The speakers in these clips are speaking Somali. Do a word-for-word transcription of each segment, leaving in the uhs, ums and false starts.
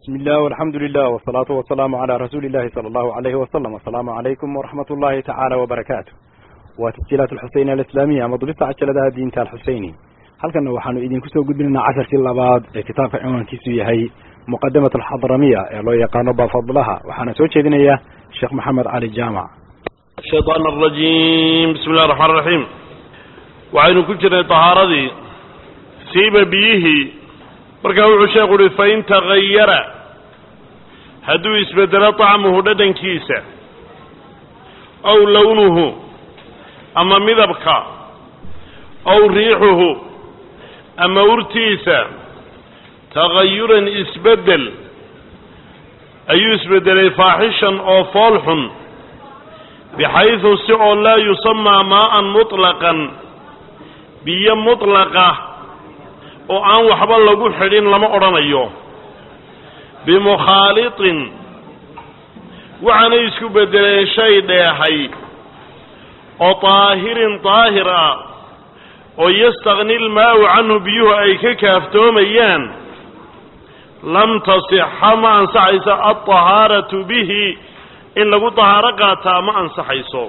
بسم الله والحمد لله والصلاة والسلام على رسول الله صلى الله عليه وسلم. السلام عليكم ورحمة الله تعالى وبركاته. وتسجيلات الحسينية الإسلامية مضبطة عجلة دين تال الحسيني. هل كنا وحنو إذن كسو قد لنا عشر كلا بعض كتاب عنوان كيسوي هي مقدمة الحضرمية اللي يقان بفضلها وحنا سوتش إذن إياه الشيخ محمد علي الجامع. الشيطان الرجيم. بسم الله الرحمن الرحيم. وعين كجرة طهارة دي سيب بيه مركب الشيخ فإن تغير هدو يسبدل طعمه لدن كيسة أو لونه أما مذبك أو ريحه أما ارتيسة تغيرا اسبدل أي يسبدل فاحشا أو فالح بحيث سعو لا يسمى ماء مطلقا بيا مطلقة oo aan waxba lagu xidhin lama oranayo bimukhalitin waxaana isku bedeleen shay dheehay oo taahirin taahira oo yastagni almaa'u canhu biyuhu ay ka kaaftoomayaan lam tasixha ma ansaxayso alطahaaratu bihi in lagu tahaaro qaataa ma ansaxayso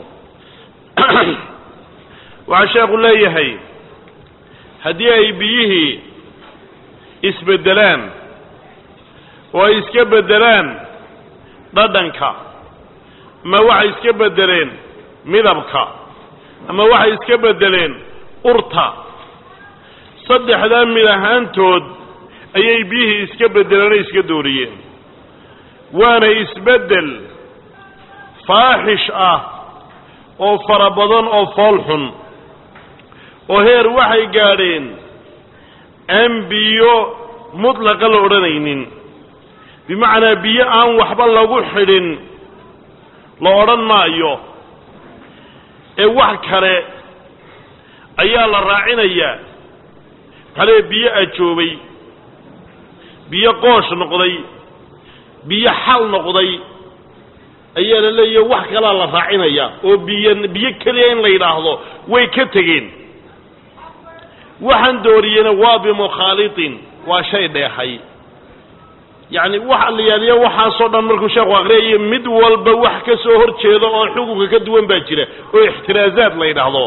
waxaa sheekhu leeyahay haddii ay biyihii isbedelaan oo ay iska bedelaan dhadhanka ama waxay iska bedeleen midabka ama waxay iska bedeleen urta saddexdaa mid ahaantood ayay biyihii iska bedeleen oo iska dooriyeen waana isbedel faaxish ah oo fara badan oo foolxun oo heer waxay gaadheen aan biyo mutlaqa la odhanaynin bimacnaa biyo aan waxba lagu xidhin la odhan maayo ee wax kale ayaa la raacinayaa kale biyo ajoobay biyo qoosh noqday biyo xal noqday ayaa la leeyahay wax kalaa la raacinayaa oo biyo biyo keliya in la yidhaahdo way ka tegeen waxaan dooriyena waa bimukhalitin waa shay dheehay yacni waxa la yaaliya waxaasoo dhan markuu sheekhu aqriyayo mid walba wax ka soo hor jeeda oo xukunka ka duwan baa jira oo ixtiraazaad la yidhaahdo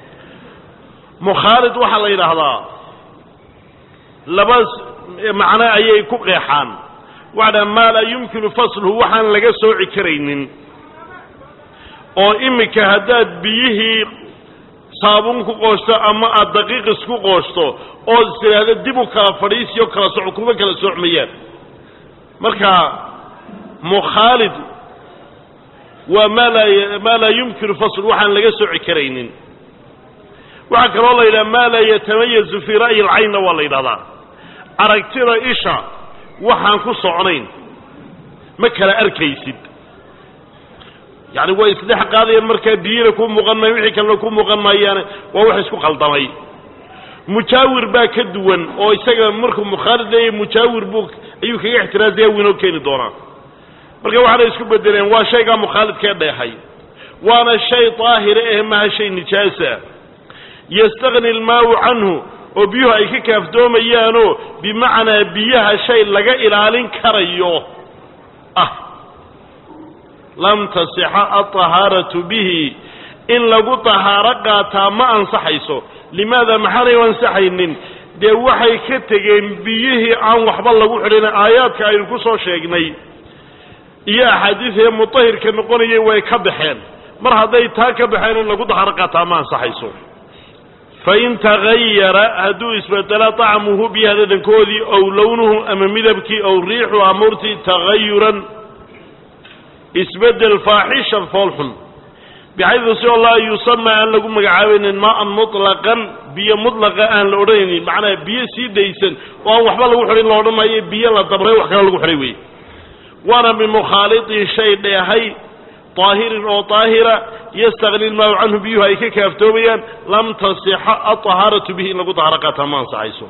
mukhaalid waxaa la yidhaahdaa laba macno ayay ku qeexaan waxaa maa laa yumkinu fasluhu waxaan laga sooci karaynin oo iminka haddaad biyihii saabun ku qoosto ama aad daqiiq isku qoosto oo siraado dib u kala fadhiisiyo kala soco kuma kala soocmayaan marka mukhaalid waa maa laa maa laa yumkinu fasl waxaan laga sooci karaynin waxaa kaloo la yidhaha maa laa yatamayazu fii ra'yi alcaynna waa la yidhahdaa aragtida isha waxaan ku socnayn ma kala arkaysid يعني هو إصلاح قاضي مركا بينا كون مغنى وحي كان كون مغنى يعني وهو حسكو قلطمي مشاور با كدوان او يساق مركو مخالد ليه مشاور بوك ايو كي احتراز ديه وينو كيني دونا مركا وحانا يسكو بدلين وا شيء مخالد كيدا يحي وانا شيء طاهر اهمها شيء نجاسة يستغني الماء عنه وبيوها ايكي كافتوم ايانو بمعنى بيها شيء لقا الالين كريو اه لم تصح الطهارة به إن لقو طهارة قاتا ما أنصحيسو لماذا محري وانصحينين دي وحي كتغين بيه عن وحبال لقو حرين آيات كاين كسو شيقني يا حديث مطهر كنقون يوي كبحين مرها دي تا كبحين إن لقو طهارة قاتا ما أنصحيسو فإن تغير هدو اسبتلا طعمه بهذا الكودي أو لونه أما مذبكي أو ريحه أمورتي تغيرا اسبدل فاحشا فالحن بحيث سوى الله يسمى أن لكم مقعاوين ماء مطلقا بيا مطلقا أن لأريني معنى بيا سيديسا وأن وحبا لكم حرين لأريني بيا لطبري وحكا لكم حريوي وانا من مخالطه الشيء لهي طاهر أو طاهرة يستغني الماء عنه بيها إيكي كافتوبيا لم تصح الطهارة به إن لكم طهارقاتها ما انصعيسو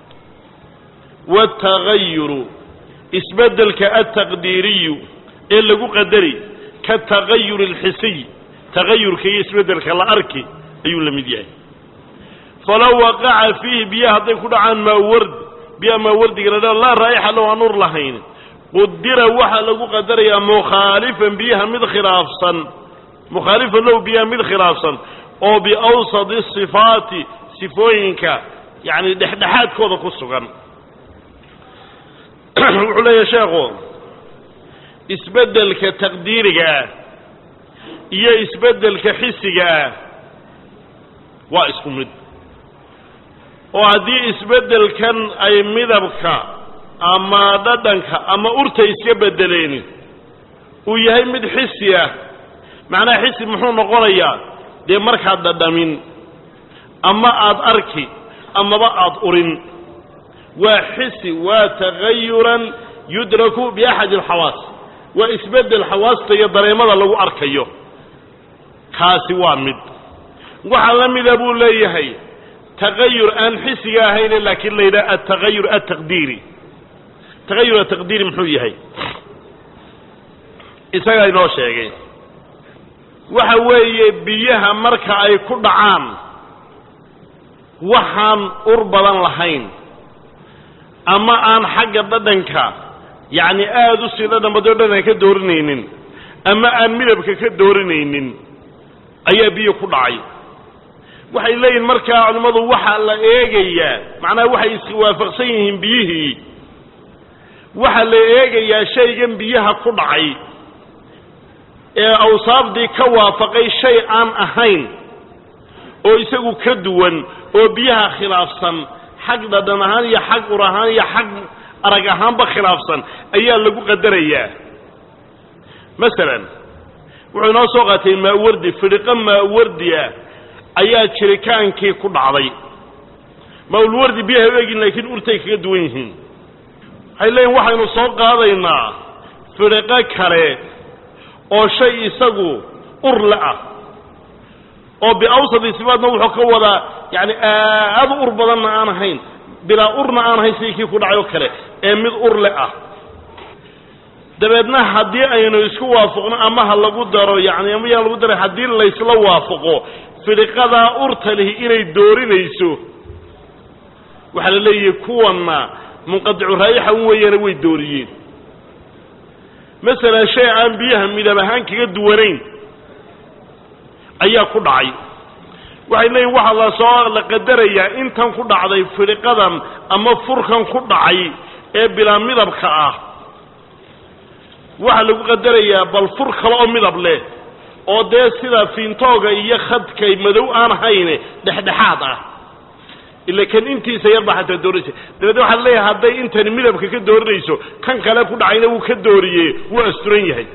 والتغير اسبدل كالتقديري إلا لقو قدري كالتغير الحسي تغير كي يسبدل كالأركي أيو لمديعي فلو وقع فيه بيها هذا يكون عن ما ورد بيها ما ورد قال لا رائحة لو نور لهين qudira waxa lagu qadaraya mukhalifan biha mid khilaafsan mukhalifan law biha mid khilaafsan oo bi awsad sifati sifooyinka yani dhexdhexaadkooda ku sugan wuxuu leeyahay sheekhu isbedelka taqdiiriga iyo isbedelka xisiga waa isku mid oo haddii isbedelkan ay midabka ama dhadhanka ama urta iska bedeleen uu yahay mid xisi ah macnaha xisi muxuu noqonayaa dee markaad dhadhamin ama aad arki amaba aad urin waa xisi waa tagayuran yudraku biaxad alxawaas waa isbedel xawaasta iyo dareemada lagu arkayo kaasi waa mid waxa la mida buu leeyahay tagayur aan xisiga ahayn laakiin la yidhaha atagayur ataqdiiri tagayur ataqdiiri muxuu yahay isagaa inoo sheegay waxa weeye biyaha marka ay ku dhacaan waxaan ur badan lahayn ama aan xagga dhadhanka yacni aada u sii dhadhan badoo dhadhan ka doorinaynin ama aan midabka ka doorinaynin ayaa biyo ku dhacay waxay leeyihin markaa culimmadu waxaa la eegayaa macnaha waxay iswaafaqsan yihiin biyihii waxaa la eegayaa shaygan biyaha ku dhacay ee awsaafdii ka waafaqay shay aan ahayn oo isagu ka duwan oo biyaha khilaafsan xag dhadhan ahaan iyo xag ur ahaan iyo xag arag ahaanba khilaafsan ayaa lagu qadarayaa masalan wuxuu inoo soo qaatay maawardi fidhiqo maawardi ah ayaa jirikaankii ku dhacday maalwardi biyaha u egin laakiin urtay kaga duwan yihiin waxay leeyihin waxaynu soo qaadaynaa fidhiqo kale oo shay isagu ur le ah oo biawsadi sifaadna wuxuu ka wadaa yani aad ur badanna aan ahayn bilaa urna aan ahayn sidii kii ku dhacay oo kale ee mid ur le ah dabeedna haddii aynu isku waafaqno ama ha lagu daro yani ama yaan lagu daray haddii laysla waafaqo fidhiqadaa urta lihi inay doorinayso waxaa la leeyahay kuwanna munqadicu raayixa un weeyaana way dooriyeen masalan shay aan biyaha midab ahaan kaga duwanayn ayaa ku dhacay waxay leeyihin waxaa la soo la qadarayaa intan ku dhacday fidhiqadan ama furkan ku dhacay ee bilaa midabka ah waxaa lagu qadarayaa bal fur kale oo midab leh oo dee sida fiintooga iyo khadkay madow aan hayne dhexdhexaad ah ila kan intiisa yar baa xataa doorinaysa dabeedna waxaa la leeyahay hadday intani midabka ka doorinayso kan kale ku dhacayna wuu ka dooriyey wuu asturan yahay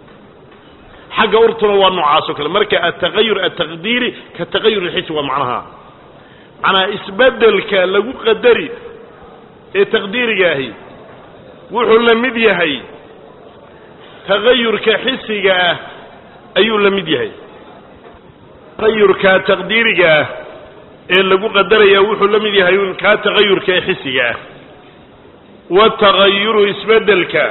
xagga urtuna waa noocaasoo kale marka atagayur ataqdiiri ka tagayur alxisi waa macnaha macnaha isbedelka lagu qadari ee taqdiiriga ahi wuxuu la mid yahay tagayurka xisiga ah ayuu la mid yahay tagayurka taqdiiriga ah ee lagu qadaraya wuxuu la mid yahay ka tagayurka ee xisiga ah watagayuru isbedelka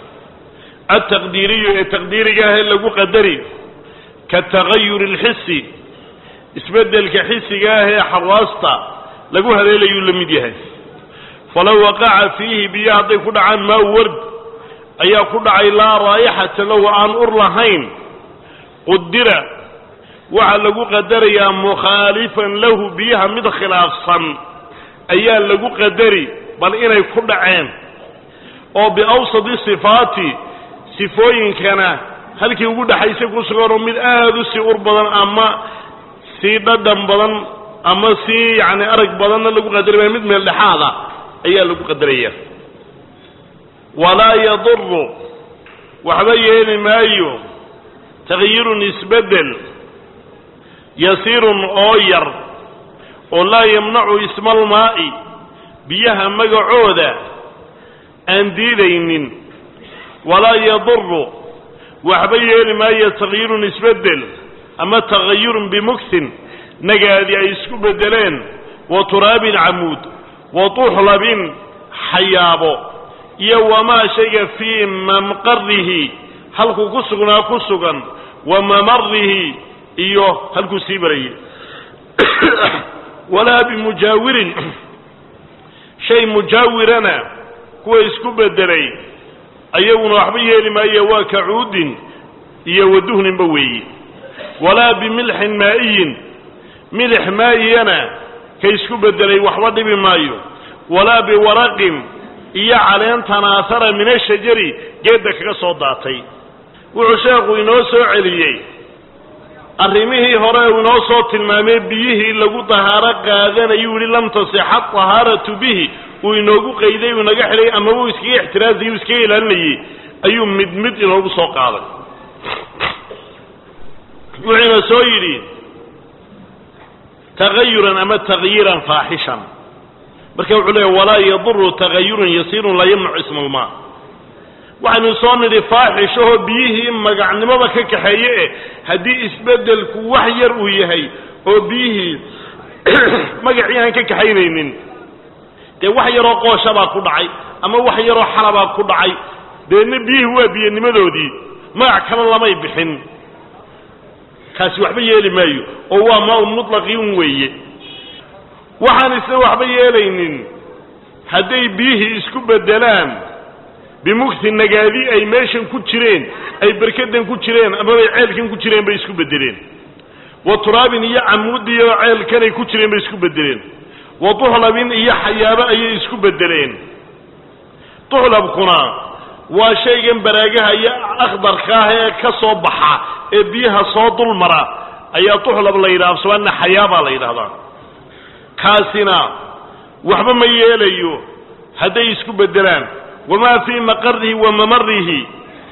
التقديري التقديري هي لو قدري كالتغير الحسي اسبدل كحسي هي حواسطه لو هذيل يلمديها فلو وقع فيه بيعطي كدعا ما ورد ايا كدعا لا رائحه لو ان ار لهين قدر وعلى لو قدري مخالفا له بها مد خلافا ايا لو قدري بل اني كدعين او باوسط صفاتي sifooyinkana halkii ugu dhaxaysay ku sugan mid aad u si ur badan ama si dhadhan badan ama si yani arag badan lagu qadaray mid meel dhaxaada ayaa lagu qadaraya wala yadur waxba yeeli maayo tagyiru nisbadal yasirun ooyar oo la yamnacu ismal maa'i biyaha magacooda aan diidaynin ولا يضر وحبيه لما يتغير نسبدل أما تغير بمكث نجادي يسكو بدلين وتراب عمود وطحلب حيابو يوما شيء في ممقره هل كسغنا كسغا وممره إيوه هل كسيبري ولا بمجاور شيء مجاورنا كو يسكو بدلين ayaguna waxba yeeli maaye waa ka cuudin iyo waduhninba weeye walaa bimilxin maa'iyin milix maa'iyana ka isku bedelay waxba dhibi maayo walaa biwaraqin iyo caleen tanaasara min ashajari geedda kaga soo daatay wuxuu sheekhu inoo soo celiyey arrimihii hore uu inoo soo tilmaamay biyihii lagu dahaaro qaadanayuu yidhi lam tasixa tahaaratu bihi uu inoogu qayday uu inaga xidhay ama uu iskaga ixtiraazayay uu iskaga ilaalinayey ayuu mid mid inoogu soo qaaday wuxuuna soo yidhi tagayuran ama tagyiran faaxishan marka wuxuu leeyahy walaa yaduru tagayurun yasiirun laa yamnacu isma almaa waxaynu soo nidhi faaxishahoo biyihii magacnimoba ka kaxeeye eh haddii isbeddelku wax yar uu yahay oo biyihii magacii aan ka kaxaynaynin dee wax yaroo qooshabaa ku dhacay ama wax yaroo xalabaa ku dhacay deedna biyihii waa biyanimadoodii magac kale lamay bixin kaasi waxba yeeli maayo oo waa maa-un mutlaqiin weeye waxaan isna waxba yeelaynin hadday biyihii isku beddelaan bimugti nagaadi ay meeshan ku jireen ay berkadan ku jireen ama ay ceelkan ku jireen bay isku bedeleen wa turaabin iyo camuudi iyo ceelkanay ku jireen bay isku bedeleen wa tuhlabin iyo xayaabo ayay isku bedeleen tuhlabkuna waa shaygan baraagaha iyo akhdarka ah ee ka soo baxa ee biyaha soo dul mara ayaa tuhlab la yidhaha sababna xayaabaa la yidhahdaa kaasina waxba ma yeelayo hadday isku bedelaan wamaa fii maqarihi wa mamarihi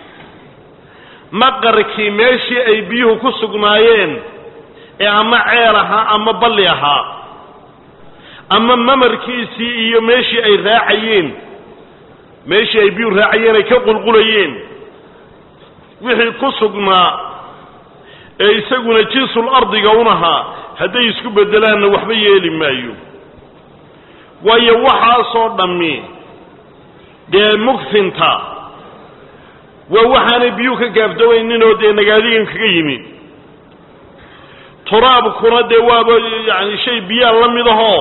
maqarkii meeshii ay biyuhu ku sugnaayeen ee ama ceel ahaa ama balli ahaa ama mamarkiisii iyo meeshii ay raacayeen meeshii ay biyuhu raacayeen ay ka qulqulayeen wixii ku sugnaa ee isaguna jinsul ardiga unahaa hadday isku bedelaanna waxba yeeli maayo waayo waxaasoo dhammi dee mugfinta waa waxaanay biyuhu ka gaafdawayninoo dee nagaadigan kaga yimi turaabkuna dee waaba yani shay biyaa la mid ahoo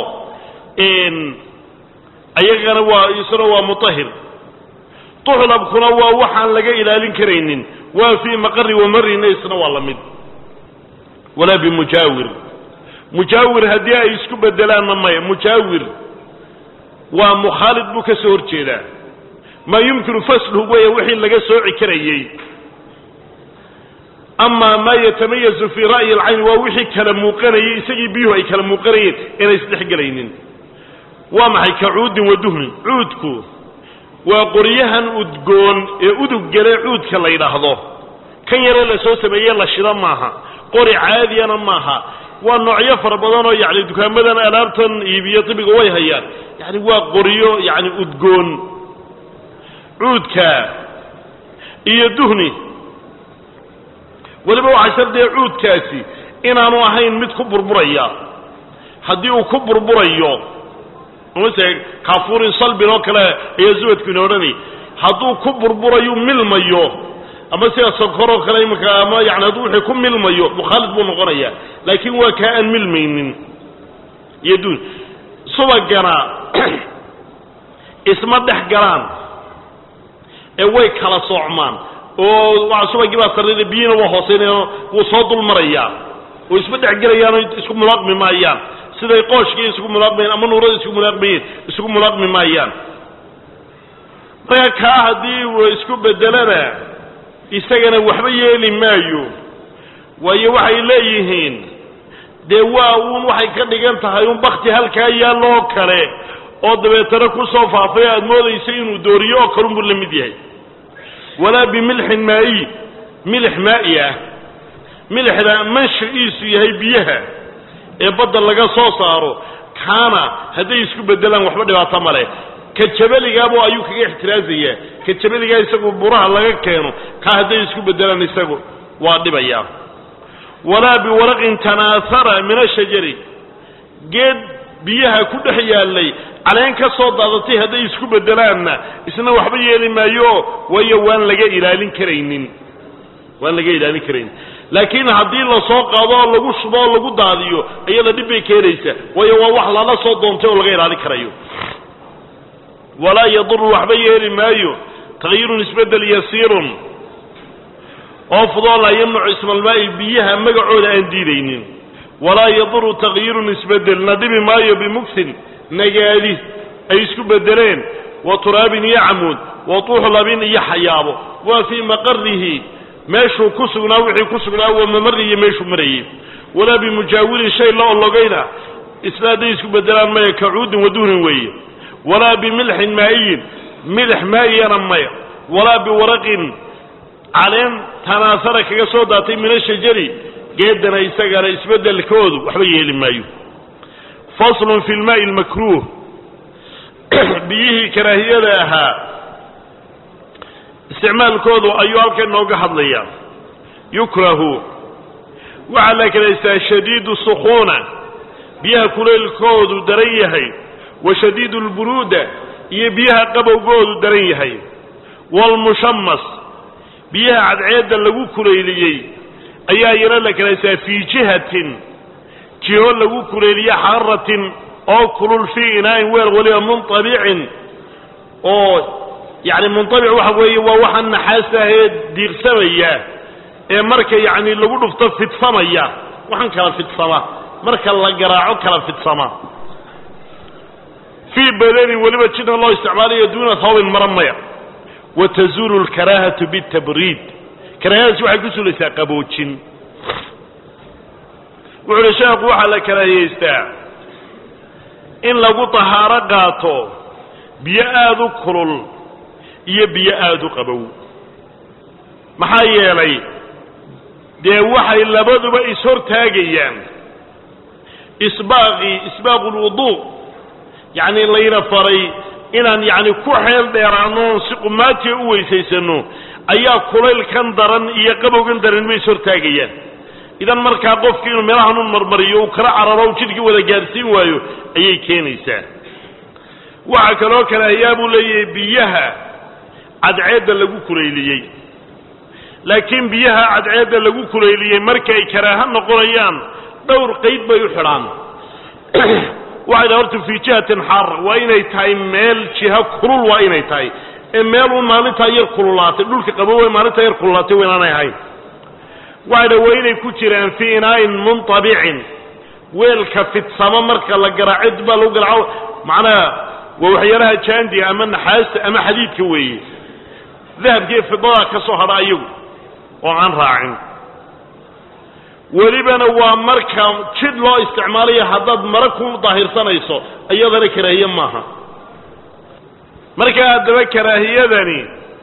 ayagana waa isna waa mutahir tuhlabkuna waa waxaan laga ilaalin karaynin waa fii maqari wamarina isna waa la mid walaa bimujaawir mujaawir haddii ay isku bedelaanna maya mujaawir waa mukhaalid buu ka soo hor jeedaa maa yumkinu fasluhu weya wixii laga sooci karayey amaa maa yatamayazu fii ra'yi alcayn waa wixii kala muuqanayay isagii biyuhu ay kala muuqanayeen inay isdhexgelaynin waa maxay ka cuudin wa duhnin cuudku waa qoryahan udgoon ee udug gale cuudka la yidhaahdo kan yaree la soo sameeye la shida maaha qori caadiyana maaha waa noocyo fara badan oo yani dukaamadan alaabtan iibiyo tibiga way hayaan yani waa qoryo yani udgoon cuudka iyo duhni weliba waxaa shardiya cuudkaasi inaanu ahayn mid ku burburaya haddii uu ku burburayo mase kaafuurin salbin oo kale ayaa zuwadku ina odhanay hadduu ku burburayu milmayo ama sida sonkoroo kale imika ama yani hadduu wixii ku milmayo mukhaalid buu noqonaya laakiin waa kaa aan milmaynin iyo duhni subagana isma dhex galaan ee way kala soocmaan oo waa subagii baa sarreeya biyina waa hooseynayaan wuu soo dul marayaa oo isma dhex gelayaanoo isku mulaaqmi maayaan siday qooshkii isku mulaaqmayeen ama nuurada isku mulaaqmayeen isku mulaaqmi maayaan marka kaa haddii uu isku bedelana isagana waxba yeeli maayo waayo waxay leeyihiin dee waa uun waxay ka dhigan tahay un bakti halkaa yaalloo kale oo dabeetana ku soo faafay aada moodaysa inuu dooriyo oo kalunbuu la mid yahay walaa bimilxin maa'iy milix maa'i ah milixda manshaciisu yahay biyaha ee badda laga soo saaro kaana hadday isku bedelaan waxba dhibaato ma leh ka jabaligaabo ayuu kaga ixtiraazayaa ka jabaligaa isagu buraha laga keeno kaa hadday isku bedelaan isagu waa dhibayaa walaa biwaraqin tanaasara min ashajari geed biyaha ku dhex yaallay caleen ka soo daadatay hadday isku bedelaanna isna waxba yeeli maayo waayo waan laga ilaalin karaynin waan laga ilaalin karaynin laakiin haddii la soo qaado oo lagu shubo oo lagu daadiyo iyada dhib bay keenaysaa waayo waa wax lala soo doontay oo laga ilaalin karayo walaa yaduru waxba yeeli maayo تغيير نسبة يسير أفضل لا يمنع اسم الماء بيها مقعود أن ديدين ولا يضر تغيير نسبة الندب ماء بمكث نجالي أي سكب الدرين وتراب يعمود وطوح لبين يحيابه وفي مقره ماشو كسغنا وحي كسغنا وممري ماشو مري ولا بمجاور شيء لا لغينا اسنادي اسكو بدلان ما كعود ودهن وي ولا بملح مائي ملح مائي رمي ولا بورق علين تناثر كغا سو داتay من الشجر geedana isaga isbedel koodu waxba yeeli maayo فصل في الماء المكروه بيه كراهية لها استعمال كودو أيها كأنه قحضليا يكره وعلى كذا شديد السخونة بيها كل الكودو دريهي وشديد البرودة يبيها قبو كودو دريهي والمشمس بيها عد عيدا لغو كليليي أيها يرى لك في جهة جهة لغو كليليي حارة أو كل في إناء وير ولي منطبع أو يعني منطبع وحوي ووحا نحاسه دير سوية إيه مركا يعني اللي قلوا في السماء وحن كلا في السماء مركا اللي قراعه كلا في السماء في بدن ولما تشد الله استعماله دون ثوب المرمية وتزول الكراهة بالتبريد كراهة واحد قسوا لساقبوتشن وعلشاق وحا كراهة يستاع إن لغو طهارة قاتو بيآذو كرل iyo biyo aad u qabow maxaa yeelay de waxay labaduba is hortaagayaan isbaaqi isbaaqul wudu yani layna faray inaan yani ku xeel dheeraano si qumaati u weysaysano ayaa kuleel kan daran iyo qabowgan daran way is hortaagayaan idan marka qofkii inuu meelahan u marmariyo uu kala cararo jidhkii wada gaarsiin waayo ayay keenaysaa waxa kaloo kale ayaabu leeyahay biyaha cadceeda lagu kuleeliyay laakiin biyaha cadceeda lagu kuleeliyay markay karaaha noqonayaan dhowr qeyd bay u xiraan waxa horta fi jihatin har waa inay tahay meel jiha kulul waa inay tahay ee meel uu maalinta yar kululaatay dhulka qabow maalinta yar kululaatay weenanay ahay waxa waa inay ku jiraan fi inaain muntabi'in weelka fitsama marka la garaacid baa lagu garaaco macnaa waa waxyaalaha jaandi ama naxaas ama xadiidka weeye ذهب كيف في ضاء كسوها رأيه وعن راعٍ ولبنا ومركا شد لا استعمالية حداد مركو ظاهر سنيسو أيضا كراهية ماها مركا أدبا كراهية ذني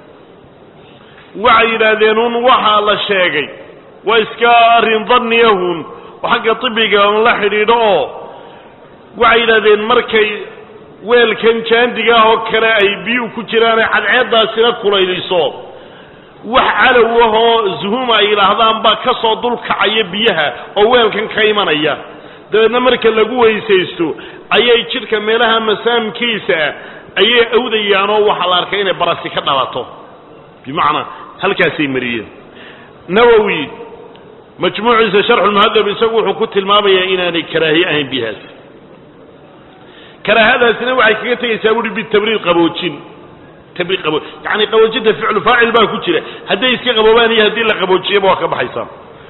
وعيدا ذنون وحال الشيقي وإسكار ظنيهون وحق طبقا الله حريدو وعيدا ذن مركا weel kan jaandiga oo kale ay biyo ku jiraan cadceedaasina kulayliso wax calawaho zuhuma ay ilaahdaan ba ka soo dul kacay biyaha oo weelkan ka imanaya dadna marka lagu weysaysto ayay jidhka meelaha masaamkiisa ayay awdayaan oo waxa la arkay inay barasi ka dhalato bimaana halkaasay mariyeen nawawi majmuuciisa sharh al-muhaddab isagu wuxuu ku tilmaamayaa inaanay karaahiye ahayn biyahaas كراهة سنة وعي كيتا يساوي بالتبريد قبوتشين تبريد قبو يعني قبوتشين فعل فاعل با كتير هدا يسكي قبواني هدي لا قبوتشي بوا كبحيسان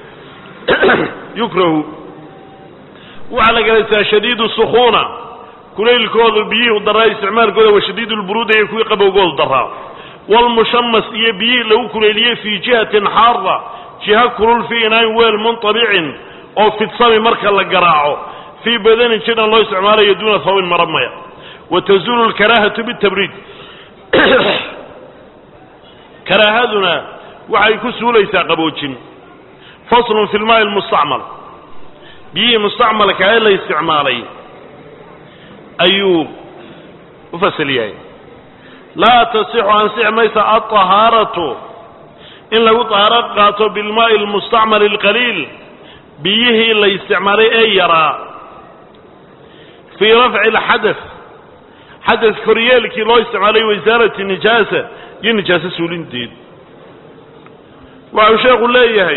يكره وعلى جلسة شديد السخونة كل الكود بيه والضراء استعمال كذا وشديد البرودة يكون قبو قول ضراء والمشمس يبيه لو كليليه في جهة حارة جهة كرول في ناي ويل منطبع أو في تصامي مركز لقراعه في بدن شيء الله استعماله يدون ثوب المرمية وتزول الكراهة بالتبريد كراهتنا وحي كسو ليس قبوتشين فصل في الماء المستعمل بيه مستعمل كاين لا استعمالي أيوب وفصليه لا تصح عن سعميس الطهارة إن لو طهارت بالماء المستعمل القليل بيه لا استعمالي أي يرى في رفع الحدث حدث كريال كي الله استعماله وإزالة النجاسة ينجاسة سولين دين وعشاق الله يهي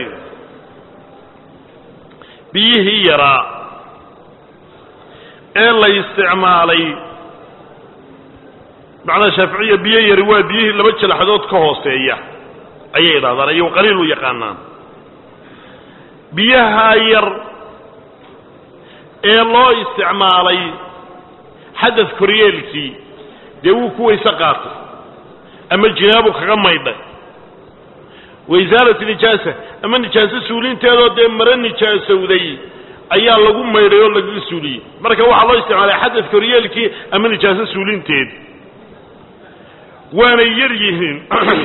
بيه يرى إلا استعمالي macnaa shaaficiya biyo yari waa biyihii laba jalaxadood ka hooseeya ayay yidhahdaan ayuu qaliil u yaqaanaan biyaha yar ee loo isticmaalay xadad koryeelkii dee wuu ku weyse qaatay ama jinaabu kaga maydhay waisaalati nijaasa ama nijaaso suulinteedoo dee mare nijaasowday ayaa lagu maydhay oo lagaga suuliyey marka waxaa loo isticmaalay xadad koryeelkii ama nijaaso suulinteed waanay yar yihiin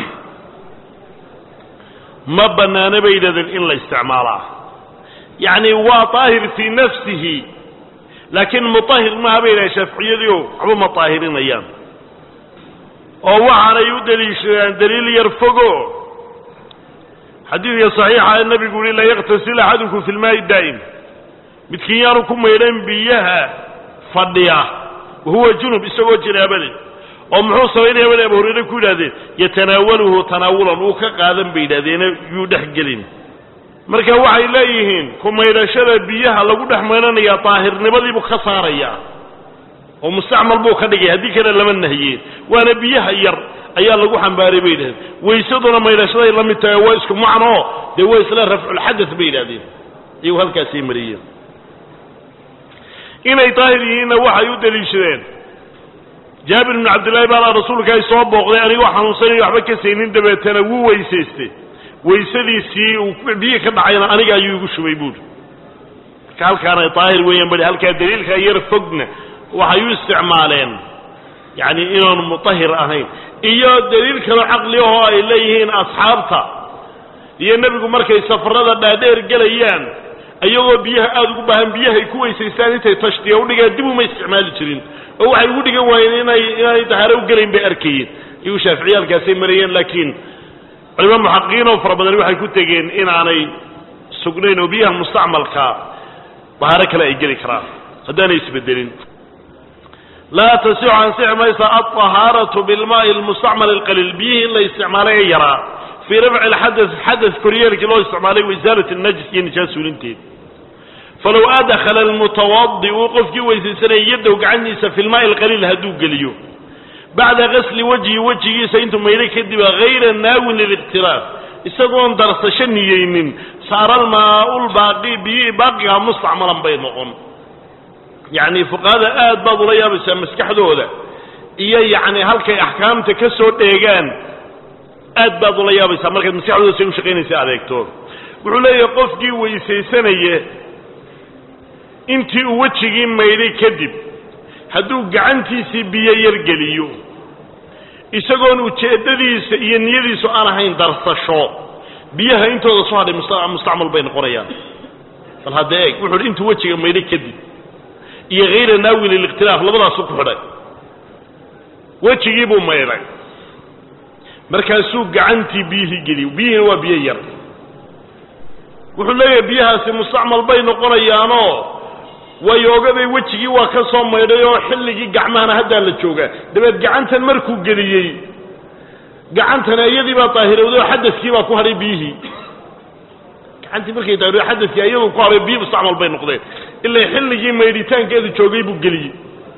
ma bannaana bay yidhahdeen in la isticmaalaa yacni waa daahir fii nafsihi laakiin mutahir maaha bay yidhahdeen shaaficiyadiio waxba ma daahirinayaan oo waxaanay u daliishadaan daliil yar fogo xadiidka saxiixa ee nabigu yihi la yaktasil axadukum fi lmaa'i daa'im midkiin yaanu ku maydhan biyaha fadhiya wahuwa junub isagoo jinaabale oo muxuu samaynaya bay abu hurayre ku yidhahdeen yatanaawaluhu tanaawulan uu ka qaadan bay yidhahdeene yuu dhex gelin marka waxay leeyihiin ku maydhashada biyaha lagu dhex maydhanayaa daahirnimadiibuu ka saarayaa oo mustacmal buu ka dhigay haddii kale lama nahiyeen waana biyaha yar ayaa lagu xambaaray bay yidhahdeen waysaduna maydhashaday la mid tahay waa isku macnoo dee waa isla rafculxadad bay yidhahdeen iyagu halkaasay mariyeen inay daahir yihiinna waxay u daliishadeen jaabir ibnu cabdillahi baalaa rasuulka ay soo booqday anigoo xanuunsanayo waxba ka saynin dabeetana wuu weysaystay weysadiisii uu biyi ka dhacayna aniga ayuu igu shubay buuri marka halkaanay daahir weeyaan bari halkaa daliilkaa yar fogna waxay u isticmaaleen yacni inaanu mutahir ahayn iyo daliil kaloo caqli ahoo ay leeyihiin asxaabta iyo nebigu markay safarada dhaadheer gelayaan iyagoo biyaha aada ugu baahan biyahay ku weysaystaan intay tashtiya udhigaan dib uma isticmaali jirin oo waxay ugu dhigan waayeen inay inaanay dahaaro u gelayn bay arkayeen iyagu shaaficiya halkaasay marayeen laakiin culimo muxaqiqiin oo fara badani waxay ku tegeen inaanay sugnayn oo biyaha mustacmalkaa dahaaro kale ay geli karaan haddaanay isbedelin laa tasixu ansixi maysa alطahaaratu bilmaai almustacmal alqaliil biyihii in la isticmaalay ee yaraa fii rafci alxadas xadas koryeelkii loo isticmaalay waisaalati najis iyo nijaas suulinteed falow adkhala almutawadi'u qofkii weysaysanaya yaddow gacantiisa fi lmaai alqaliil hadduu geliyo bacda gasli wajhi wejigiisa intuu maydhay kadib hayra naawin liliqtiraaf isagoon darsasho niyeynin saara almaau lbaaqi biyihii baaqigaa mustacmalan bay noqon yacni fuqahada aad baad ula yaabaysaa maskaxdooda iyo yacni halkay axkaamta ka soo dheegaan aad baad ula yaabaysaa markaad maskaxdooda say u shaqaynaysa adeegto wuxuu leeyahay qofkii weysaysanaya intii uu wejigii maydhay kadib hadduu gacantiisii biyo yar geliyo isagoon ujeeddadiisa iyo niyadiisu aan ahayn darsasho biyaha intooda soo hadhay mustacmal bay noqonayaan bal hadda eeg wuxuu hi intuu wejiga maydhay kadib iyo hayra naawil ilikhtilaaf labadaasu ku xidhay wejigii buu maydhay markaasuu gacantii biyihii geliyo biyihiina waa biyo yar wuxuu leeyahay biyahaasi mustacmal bay noqonayaanoo waayo ogaday wejigii waa ka soo maydhay oo xilligii gacmahana haddaa la joogaa dabeed gacantan markuu geliyey gacantana iyadii baa daahirowday oo xadadkii baa ku hadhay biyihii gacantii markay daahirowday xadadkii iyaduu ku hadhay biyi mustacmal bay noqdeen ilaa xilligii maydhitaankeedu joogay buu geliyey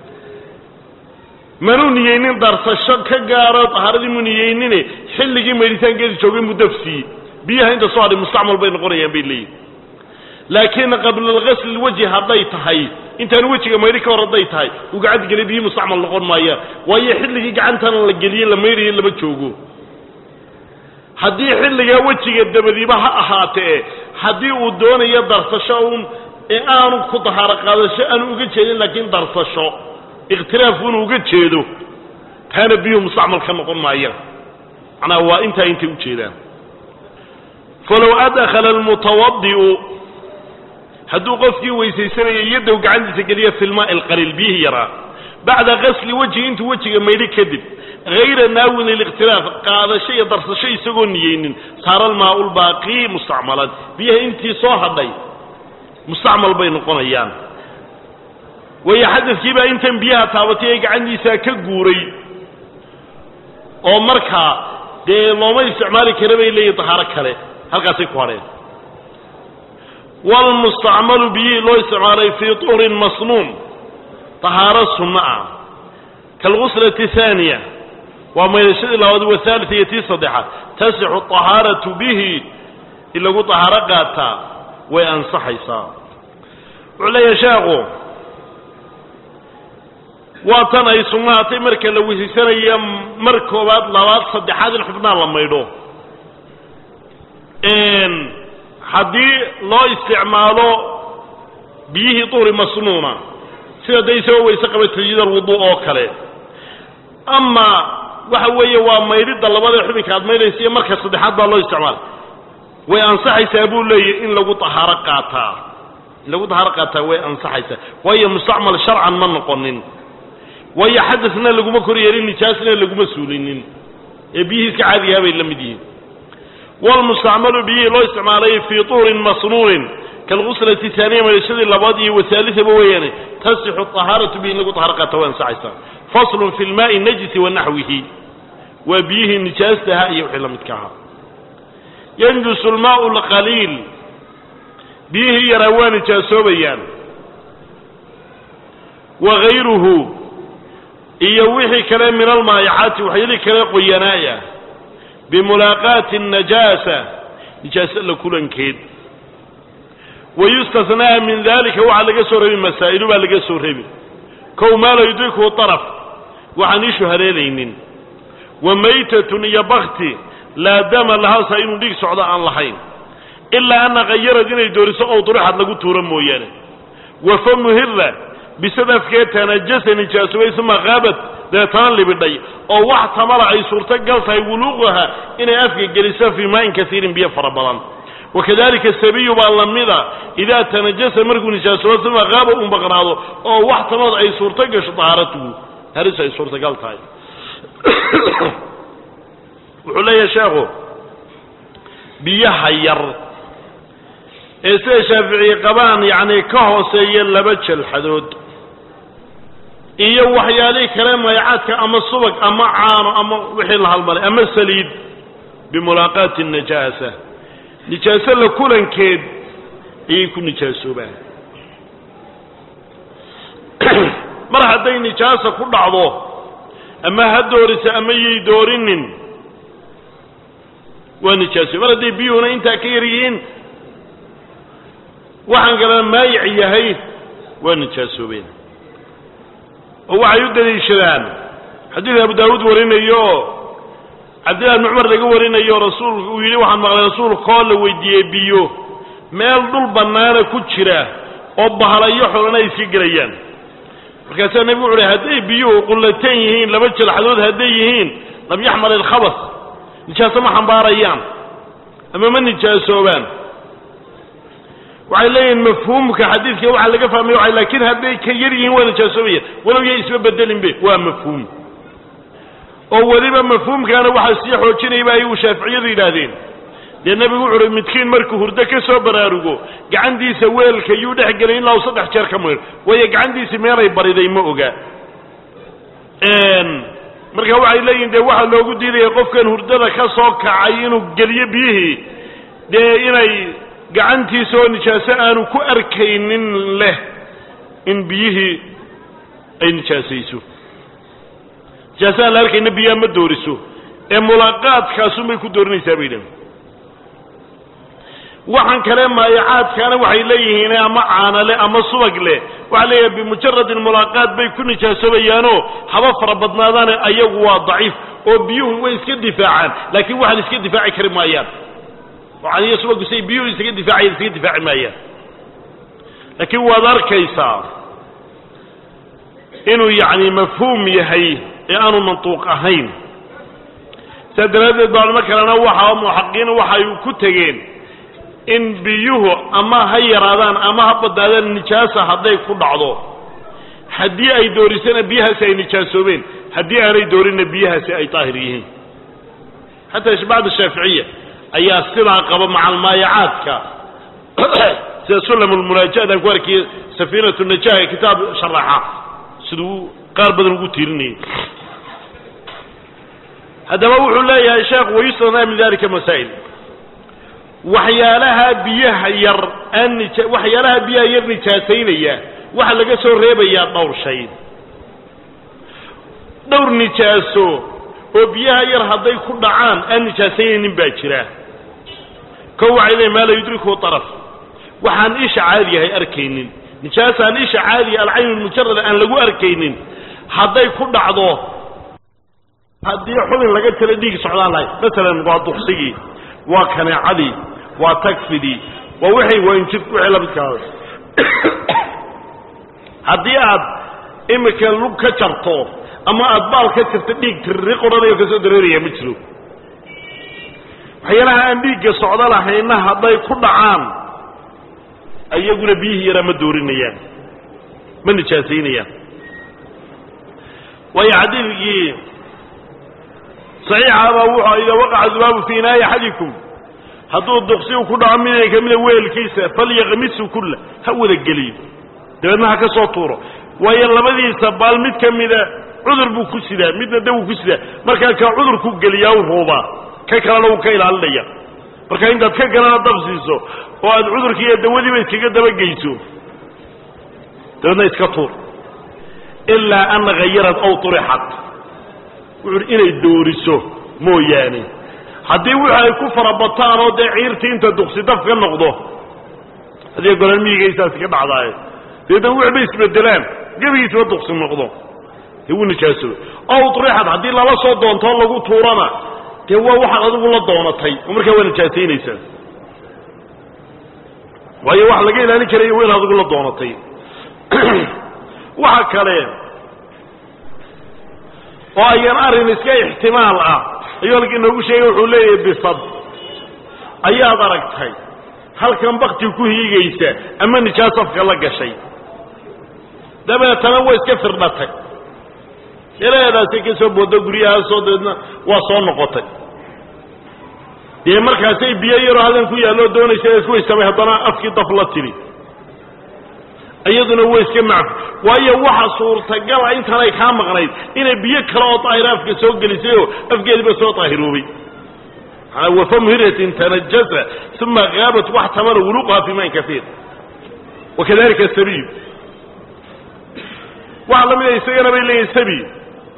manuu niyeynin darsasho ka gaaro tahaaradii muu niyeynine xilligii maydhitaankeedu joogay mudafsiyi biyaha inta soo hadhay mustacmal bay noqonayaan bay leeyihin laakiin qabla alghasl wajhi hadday tahay intaan wejiga maydhi ka hor hadday tahay uu gacanta geliya biyii mustacmal noqon maayaan waayo xilligii gacantana la geliyey la maydhayo lama joogo haddii xilligaa wejiga dabadiiba ha ahaatee haddii uu doonayo darsasho un ee aanu ku dahaaro qaadasho aanu uga jeedin laakiin darsasho ikhtilaaf unu uga jeedo taana biyuhu mustacmal ka noqon maayaan macnaha waa intaa intay u jeedaan falow adkhala almutawadi'u hadduu qofkii weysaysanaya yaddow gacantiisa geliya fi lmaai alqaliil biyihii yaraa bacda gasli wejhi intuu wejiga maydhi kadib hayra naawin ilikhtilaaf qaadasho iyo darsasho isagoo niyeynin saara almaau lbaaqi mustacmalan biyaha intii soo hadhay mustacmal bay noqonayaan waayo xadadkii baa intan biyaha taabatay ee gacantiisaa ka guuray oo markaa dee looma isticmaali kara bay leeyihin dahaaro kale halkaasay ku hadheen waalmustacmalu biyihii loo isticmaalay fii tuhurin masnuun dahaaro sunno ah kaalguslati haaniya وما يشد الله والثالث يتصدح تصح الطهارة به إلا قو طهارة قاتا وينصح يصاب وعلى يشاغو وطن أي سماعتي مركا لو يسيسان أيام مركوبات لوات صدحات الحبنان لما يدو إن حدي لا استعماله بيه طور مصنونا سيدا دي سوى يسقب تجيد الوضوء أوكالي أما وحوية وما يريد الله بدا يحبك هذا ما يليسي مركز صدحات بالله استعمال وينصح يسابون لي إن لو طهارة قاتا لو طهارة قاتا وينصح يسابون وهي مستعمل شرعا من نقنن وهي حدثنا لقو مكر يرين نشاسنا لقو مسؤولين بيه كعادي هذا إلا مدين والمستعمل به لا استعماله في طور مصنون كالغسلة الثانية من الشد اللبادي والثالثة بويانه تصح الطهارة به لقو طهارة قاتا وينصح يسابون فصل في الماء النجس ونحوه وبيه نجاستها يوحي لمتكها ينجس الماء القليل بيه يروان نجاسوبيان وغيره يوحي كلام من المائعات وحيلي كلام قينايا بملاقاة النجاسة نجاسة لكل كيد ويستثنى من ذلك وعلى قصر المسائل وعلى قصر كو ما لا يدركه طرف وعنيش هريلين وميتة يبغتي لا دم لها ساين ديك سعداء عن لحين إلا أن غير دين يدورس أو طرحت لقو تورم مويانه وفم هرة بسبب كي تنجس نجاسوه ثم غابت ذاتان لبدأي أو واحد مرة أي صورتك قلتها يولوغها إن أفق جلسة في ماء كثير بيفر بلان وكذلك السبي باللمضة إذا تنجس مرق نجاسوه ثم غاب أم بغراضه أو واحد مرة أي صورتك طهارته هرس أي صورتك قلتها وحلي يا شاغو بيحير إسا شافعي قبان يعني كهو سيين لبتش الحدود إيه وحيالي كلام ويعاتك أما الصبق أما عام أما وحي الهالمالي أما السليد بملاقاة النجاسة نجاسة لكل كيد إيه يكون نجاسة به مرحبا نجاسة كل عضو أما هدورس أما يدورنن ونجاسة مرحبا بيونا انت كيريين waxaan kala maayic yahay waa nijaasoobeen oo waxa uu daliishadaan xadiis Abu Daawud warinayo Abdullah ibn Umar laga warinayo rasuulku uu yiri waxaan maqlay rasuulku qool la weydiiyay biyo meel dul banaana ku jira oo bahalayo xulana ay si galayaan markaas nabi wuxuu leeyahay haday biyo qulateen yihiin laba jil xadood haday yihiin lam yaxmal al khabas nijaaso ma xambaarayaan ama ma nijaasoobaan وعليه مفهوم كحديث كي وعلى قفا ميوعي لكن هذي كيريين ولا جاسوية ولو يسبب بدلين به ومفهوم أولي مفهوم كان واحد سيح وكنا يبقى وشافعي ذيلادين لأن النبي يقول متكين مركو هردك سوبر أرجو عندي سوال كيودح قلين لو صدح شركة مير ويق عندي سميرة يبردي مؤجا إن مركو عليه ده واحد لو قد يدي يقف كان هردك كسوك عينه قليه بيه ده إني gacantii soo nijaaso aanu ku arkaynin leh in biyihi ay nijaasayso nijaasada la arkayna biyaha ma dooriso ee mulaqaadkaasu may ku doorinaysaa baydan waxaan kale maayacaadkaana waxay leeyihiin ama caanale ama subag leh waxa leeyahay bimujarrad mulaqaad bay ku nijaasobayaanoo haba fara badnaadaan ayagu waa daciif oo biyuhu way iska difaacaan laakiin waxaan iska difaaci kari maayaan وعن يسوق سي بيو يسقي دفاعي يسقي دفاعي مايا لكن وذار كيسا إنه يعني مفهوم يهي يعني منطوق أهين سدراد الضوء المكان وحا ومحقين وحا يكتغين إن بيوه أما هي رادان أما هبط هذا النجاسة هذا يكون عضو حدي أي دورسين بيها سي نجاسوبين حدي أي دورين بيها سي أي طاهريين حتى بعد الشافعية أي السلع قبل مع المايعات سلم المناجاة أقولك سفينة النجاة كتاب شرحها سدو قارب بدل قتيرني هذا ما وحول الله يا شيخ ويصلنا من ذلك مسائل وحيالها بيه ير أن وحيالها بيه ير نجاسين إياه وحلقة سور ريبا يا دور شيء دور نجاسو oo biyaha yar hadday ku dhacaan aan nijaasaynin baa jira ka wacay ma la yudriku taraf waxaan isha caadi yahay arkaynin nijaasaan isha caadi al-ayn mujarrad aan lagu arkaynin hadday ku dhacdo haddii xubin laga tala dhiig socdaan lahay midalan waa duqsigi waa kanaacadi waa takfidi waa wixii waan jid ku xilabkaada haddii aad imika lug ka jarto ama aad baal ka jirto dhiig tirri qoranayo ka soo dareeraya ma jiro waxyaalaha aan dhiigga socdo lahayna hadday ku dhacaan ayaguna biyihii yaraa ma doorinayaan ma nijaasaynayaan waayo xadiidkii saxiixa baa wuxuu idaa waqaca dubaabu fii inaa'i axadikum hadduu duqsigu ku dhaco mid ka mida weelkiisa falyaqmisu kulla ha wada geliyo dabeedna ha ka soo tuuro waayo labadiisa baal mid ka mida cudur buu ku sidaa midna daw ku sidaa markaa ka cudur ku geliyaa uu roobaa ka kalena uu ka ilaalinaya marka intaad ka galana dabsiiso oo aad cudurkii iyo dawadiiba iskaga dabageyso dabeedna iska tuur ilaa an ghayarat aw turixat wuxuu inay dooriso mooyaane haddii wixii ay ku farabataan oo dee ciirtii inta duqsi daf ka noqdo haddii golaan miyigaysaasi ka dhacdaaye deedna wixii bay isbedelaan gebigiisba duqsi noqdo dee wuu nijaasoobay aw turixat haddii lala soo doontoo lagu tuurana dee waa waxaad adigu la doonatay oo markaa waa nijaasaynaysaa waayo wax laga ilaalin karayo waa in adigu la doonatay waxa kale oo ayaan arrin iska ixtimaal ah ayuu halkii noogu sheegay wuxuu leeyahay bisad ayaad aragtay halkan bakti ku hiigaysa ama nijaas afka la gashay dabeetana way iska firdhatay ilaadaasi ka soo boodo guryaha soo deedna waa soo noqotay dee markaasay biyo yaro halkan ku yaallo doonaysa isku istamay haddana afkii daf la tiri iyaduna way iska macf waayo waxa suurtagal ah intanay ka maqnayd inay biyo kale oo taayiraafka soo gelisay oo afgeediba soo taahiroobay ana wafam hiratin tanajjasa thumma ghabat wahtamala wuluqha fi man kathir وكذلك السبيل وعلم يسير بين السبيل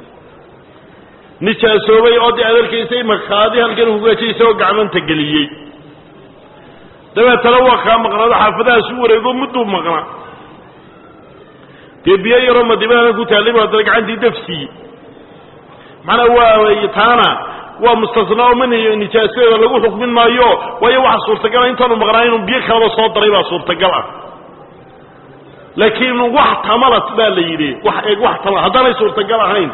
نجاسوبي او دي ادركيسay markaadi halkan ugu gaajayso gacman tagaliyay daba talawa ka maqnada xaafadaha soo wareego muddo maqna deebiye yaro madibana ku taaliba gacanti dafsi mana waa taana waa mustasnaa min nijaasada lagu xukmin maayo way wax suurtagal inta uu maqnaa inuu biyo kala soo daray baa suurtagal ah laakiin wax tamalat baa la yiri wax eeg wax tala hadana suurtagal ahayn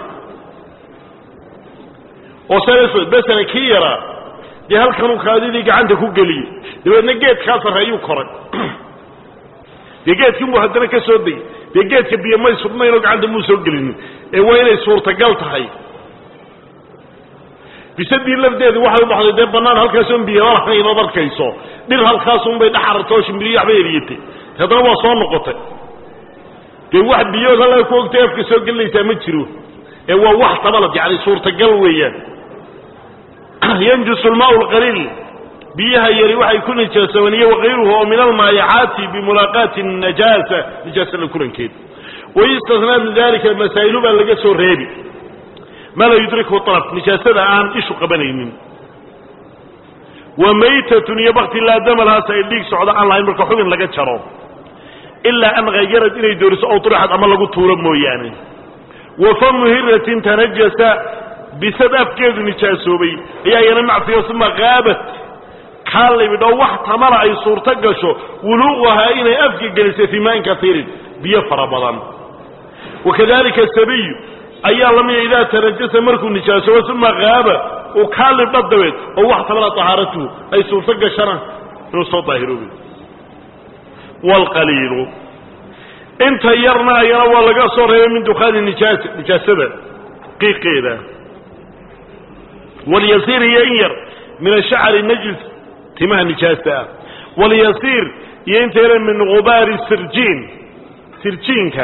oo sabab basana kiyara di halkan uu qaadidii gacanta ku galiyo dabeedna geed ka sareeyo koray geedkii muu hadana ka soo day geedka biyo ma isubnayno gacanta muu soo galin ee waa inay suurtagal tahay bisadii lafdeedu waxa uu baxday banaan halkaas oo biyo lahayn oo dadkayso dhir halkaas oo bay dhaxarto shimbiriyo waxba yeeliyay hadana waa soo noqotay de wax biyo la ku ogtay afka soo galaysa ma jiro ee waa wax tabalad yaani suurtagal weeyaan ينجس الماء القليل بيها يري waxay ku nijaasawaniyo waqayruhu min al-maayaati bi mulaqati an-najasa nijaasa kulankeed ويستثنى من ذلك المسائل بل laga soo reebi ما لا يدركه طرف نجاسة عن إيش قبنين وميتة يبغت لا دم لها سيديك سعودة عن الله يمرك حقن لقد شراب إلا أن غيرت إلي دورس أو طرحت أما لقد طورا موياني وفم هرة تنجس بسبب كيف نجاسوبي هي ينمع في ثم غابت قال لي بدو واحد مرة أي صور تقشو ولوغها إن أفكي جلسة في ماء كثير بيفر بضان وكذلك السبي أي الله من إذا تنجس مركو نجاسه ثم غاب وكان لبضويت أو واحتمل طهارته أي سلطق شرع نصو طاهره والقليل انت يرنا يرى لقى صوره من دخان النجاسة نجاسة قيقيدة واليسير ينير من الشعر النجس تماه نجاسة واليسير ينتر من غبار السرجين سرجينك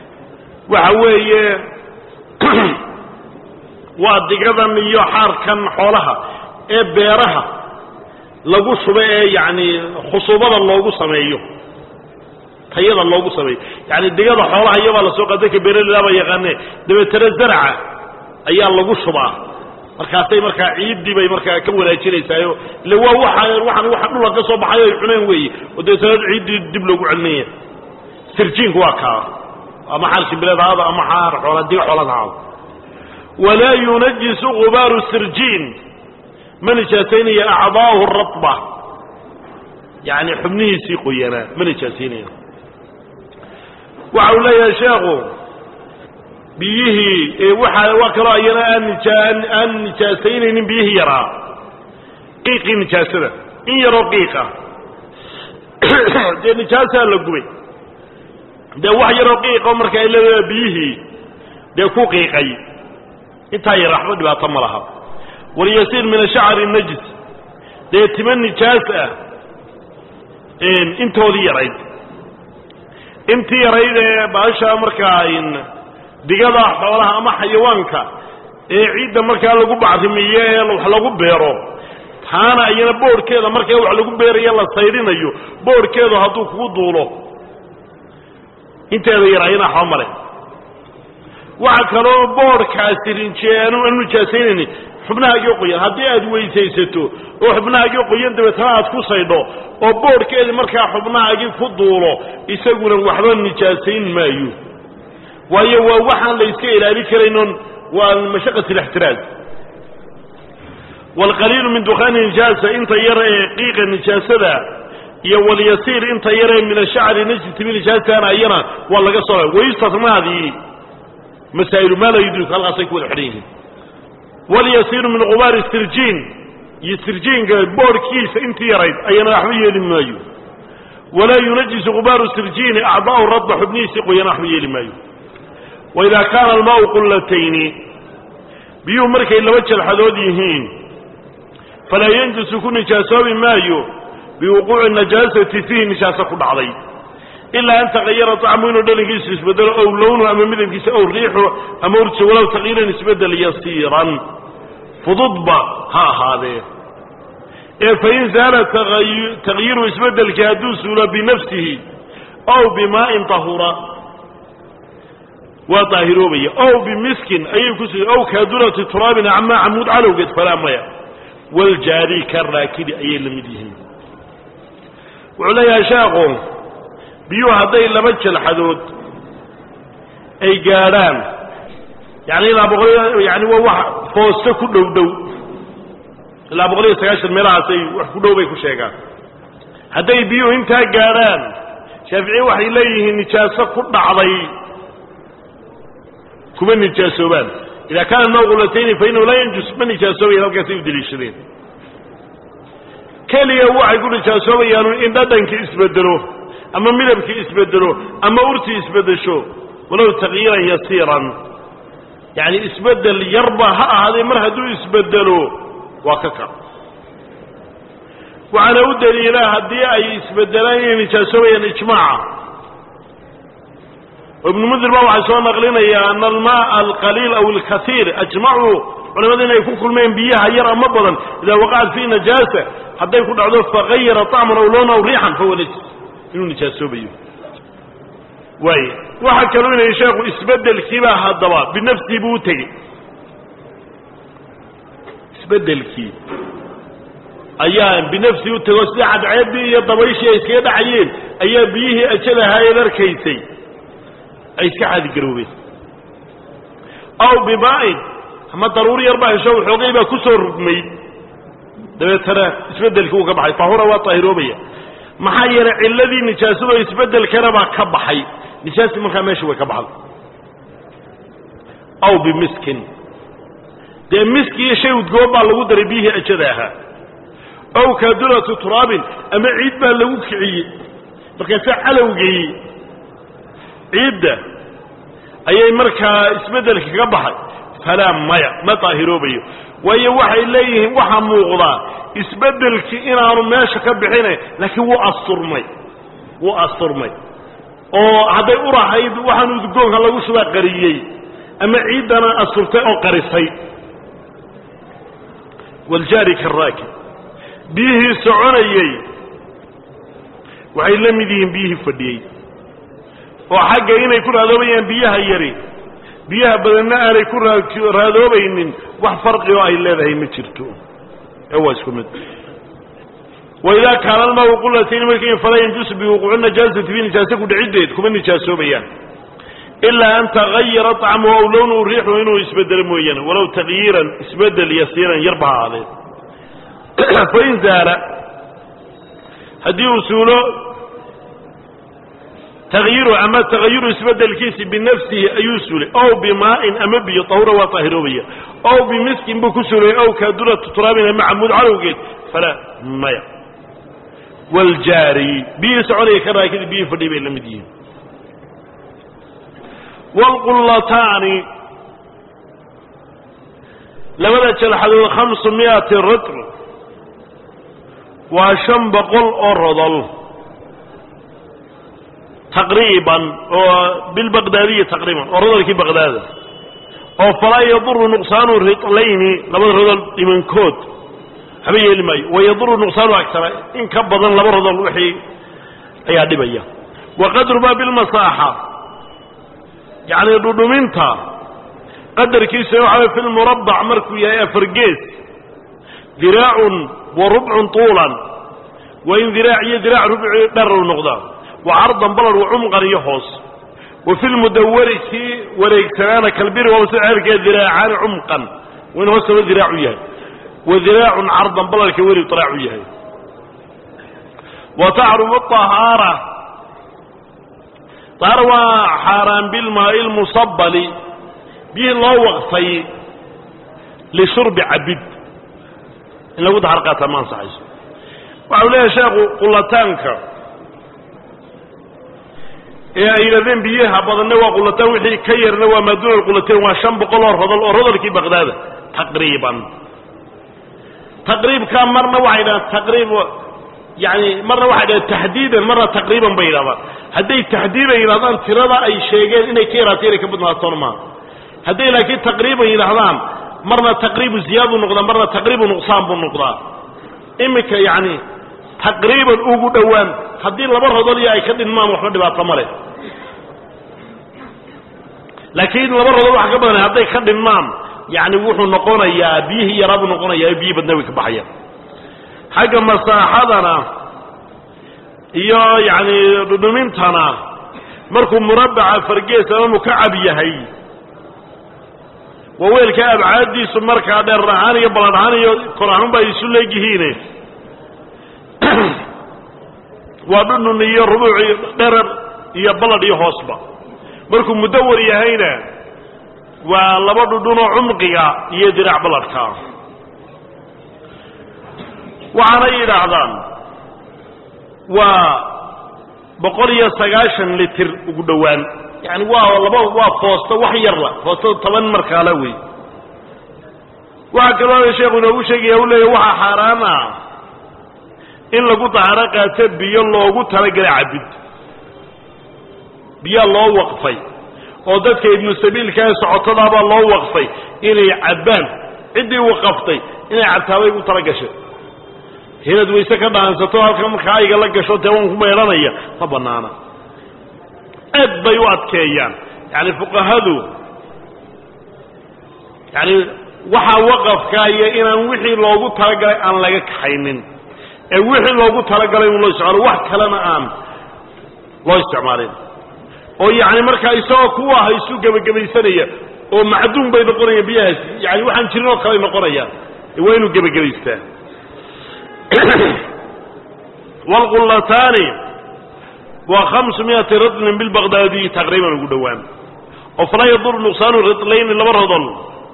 وحوية وادقدن iyo xarkan xoolaha ee beeraha lagu shubay yaani khusubada loogu sameeyo tayada loogu sameeyo yaani digada xoolaha iyaba la soo qaday ka beeraleyda yaqaan dabeetana zarca ayaa lagu shubaa markaasay markaa ciiddii bay markaa ka wanaajinaysaayo ila waa waxa waxaan waxa dhulka ka soo baxay ay cuneen weeye oo deesanad ciiddii dib loogu celinaya sirjiinku waa kaa ama xal shibilaada ama xaar xooladi xoolada ولا ينجس غبار السرجين من جاسيني أعضاه الرطبة يعني حبنيه سيقوينا من جاسيني وعولا يا شاغو بيه وحا وكراينا أن جاسيني بيه يرى قيقي نجاسنا إن يرى قيقة دي نجاسة لقوي ده وحا يرى قيقة ومركا إلا بيه ده كو قيقي انتهى الرحمة بأطم لها وليسير من الشعر النجس ده يتمنى جاسة ان انتو دي يريد انت يريد باشا مركاين ديقادا حولها اما حيوانك ايه عيد مركا لغو بعثمية لغو بيرو تانا اينا بور كيدا مركا لغو بيرو يلا سيرين ايو بور كيدا هدوك ودولو انت يريد حمرين waxa kale oo boorkaasi rinjeeno anu jaasaynani xubnaha qoyan hadii aad weysaysato oo xubnaha qoyan dabatan aad ku saydo oo boorkeedi markaa xubnaha ku duulo isaguna waxba nijaasayn maayo waayo waa waxaan la iska ilaali kareynon waa mashaqat al-ihtiraz wal qalil min dukhan najasa inta yara qiiqa najasada iyo wal yasir inta yara min ash-sha'r najis min najasana ayana waa laga soo weysatmaadii مسائل ما لا يدرك الله يكون حريم وليصير من غبار السرجين يسرجين بور كيس انت يريد اي نحويه للمايو ولا ينجس غبار السرجين اعضاء الرض حبني سق ونحويه للمايو واذا كان الماء قلتين بيوم مركي الا وجه الحدود يهين فلا ينجس كل نجاسه مايو بوقوع النجاسه فيه نجاسه قد عليه إلا أن تغير طعمه ودلقه يسبدل أو لونه أما مدنكيس أو ريحه أما ورد ولو تغييرا يسبدل يصيرا فضضبا ها هذا إيه فإن زال تغيير, تغيير يسبدل كهدوس ولا بنفسه أو بماء طهورا وطاهروا به أو بمسك أي كسر أو كهدولة تراب عما عمود على وقت فلا مياه والجاري كالراكد أي لمديه وعليها شاقه بيو هذي لمجه الحدود اي قاران يعني لا بغي يعني هو فوسته كدو دو لا بغي سغاشر ميراسي wax ku dhowbay ku sheegaan haday biyo inta gaaraan shafici waxay leeyihiin nijaaso ku dhacday kuma nijaasoobaan ila kana nawqulateen fa inuu la yanjus man nijaasoobay halkaas ay dilishadeen kaliya waxay ku nijaasoobaan in dadanka isbedelo أما ملبك إسبدلو أما أرتي إسبدشو ولو تغييرا يسيرا يعني إسبدل يربى هذه مرة دو إسبدلو وككا وعلى أدري إلى هدي أي إسبدلين نجاسويا إجماعا وابن مذر بابا عشان نغلنا يا أن الماء القليل أو الكثير أجمعوا ولماذا يكون كل ما ينبيها يرى مبضا إذا وقعت فيه نجاسة حتى يكون عضو فغير طعما أو لونه أو ريحا فهو نجس إنه نجاسوبيه واي واحد كانوا من يشاقوا اسبدل كيبا هالضباب بنفسي بوتي اسبدل كي ايام بنفسي بوتي وسلاحة عيدي يضبيش يسكيد عيين ايام بيه اجل هاي الاركيسي اي سكحة قروبي او بماء اما ضروري يربع شو حقيبة كسر مي ده ترى اسبدل كوكا بحي طهورة وطهيروبية محاير الذي نجاسه يسبدل كربا كبحي نجاسه ما ماشي وكبحل او بمسكن ده مسكي شيء وتجوبا لو دربيه اجداها او كدره تراب اما عيد با لو كعي marka alawgii ciida ayay marka isbedel kaga baxay salaam maya ma taahiroobayo way waxay leeyihiin waxa muuqda isbedelki inaanu meesha ka bixinay laakiin wuu asturmay wuu asturmay oo haday u rahayd waxaan udgoonka lagu shuba qariyay ama ciidana asturtay oo qarisay wal jari karraaki bihi soconayay waxay lamideen bihi fadhiyay oo xagga inay ku raadoobayaan biyaha yari biyaha badanna aanay ku raadoobaynin wax farqi oo ay leedahay ma jirto ee waa isku mid وإذا كان الماء قلتين مركين فلا ينجس بوقوع النجاسة في نجاسة كدعيدة كما نجاسة بيان إلا أن تغير طعمه أو لونه وريحه إنه يسبدل موينه ولو تغييرا يسبدل يسيرا يربع عليه فإن زال هدي رسوله تغييره أما تغييره يسبدل الكيس بنفسه أيسوله أو بماء أما بيطهر وطهره بيه أو بمسك بكسره أو كدرة ترابنا مع مدعوه فلا ما يقع والجاري بيس عليه كذا كذا بيه فدي بين المدين والقلتان لما تشلح خمسمائة رطل وشم بقل أرضل تقريبا بالبغدادية تقريبا أرضل كي بغداد أو فلا يضر نقصان الرطلين لما الرطل من كود حبيه الماء ويضر نقصان أكثر إن كبضا لبرد الوحي أي عدبية وقدر ما بالمساحة يعني الردومينتا قدر كيس يوحى في المربع مركو يا فرقيس ذراع وربع طولا وإن ذراع يذراع ربع در ونقضان وعرضا بلر وعمقا يحوص وفي المدور وريكتنان كالبير ومسعر ذراعان عمقا وإن هو سوى ذراع يهي وذراع عرضا بلر كوري طراع يهي وتعرم الطهارة طهارة حاران بالماء المصبل به الله وغفي لشرب عبد إن لو ده حرقاتها ما انصحيش وعليها شاقوا قلتانك يا إلى ذنب بيها بعض النوى قلتان وحي كير نوى ما دون القلتين وشام بقول أرض الأرض كي بغداد تقريبا تقريب كان مرة واحدة تقريب يعني مرة واحدة تحديدا مرة تقريبا بيضا هدي تحديدا إلى ذان ترى أي شيء إنه كيرا تيري كبدنا الطرمان هدي لكن تقريبا إلى ذان مرة تقريب زيادة نقطة مرة تقريب نقصان بالنقطة إمك يعني تقريبا أوجو دوان هدي لبره ضلي أي كد ما محمد بقى طمره لكن لبره ضلوا حكبنا هدي كد المام يعني وحو نقونا يا بيه يا رب نقونا يا بيه بدنوي كبحية حاجة مساحتنا يا يعني ردمينتنا مركم مربع فرقية سلام مكعب يهي وويل كعب عادي سمرك هذا الرعاني بلدعاني قرآن بيسول لي جهينه وابنه يا ربوعي درر يا بلد يا حصبة مركم مدور يهينا ولبدو دون عمقها يدرع بلدك وعلي الأعظام وبقرية سقاشن لتر وقدوان يعني واه والله واه فوسطة وحير له فوسطة طبعا مركالوي وهكذا يا شيخ ونبو شيخ يقول لي وحا حراما إن لقوط عرقة بي الله وقوط لقل عبد بي الله وقفي وذلك ابن السبيل كان سعطنا با الله وقفي إني عبان عدي وقفتي إني عبتاوي وقوط لقشي هنا دويسة كده عنسطوها كم خايقة لك شو تيوانكم يرانيا طبعا أنا أدبي وأدكيان يعني فقهدو يعني وحا وقف كاية إنا وحي لوغو تلقى أن لك حينين وحي لوغو تلقى لهم الله يسعر واحد كلام آم الله يستعمالين ويعني مركا يسوى كواها يسوى قبل قبل سنية ومعدوم بين قرية بيها يعني وحا نشرينو قرية قرية وينو قبل قبل سنة والغلتان وخمسمائة رطل بالبغدادي تقريبا القدوان وفلا يضر نقصان الرطلين اللي برهضل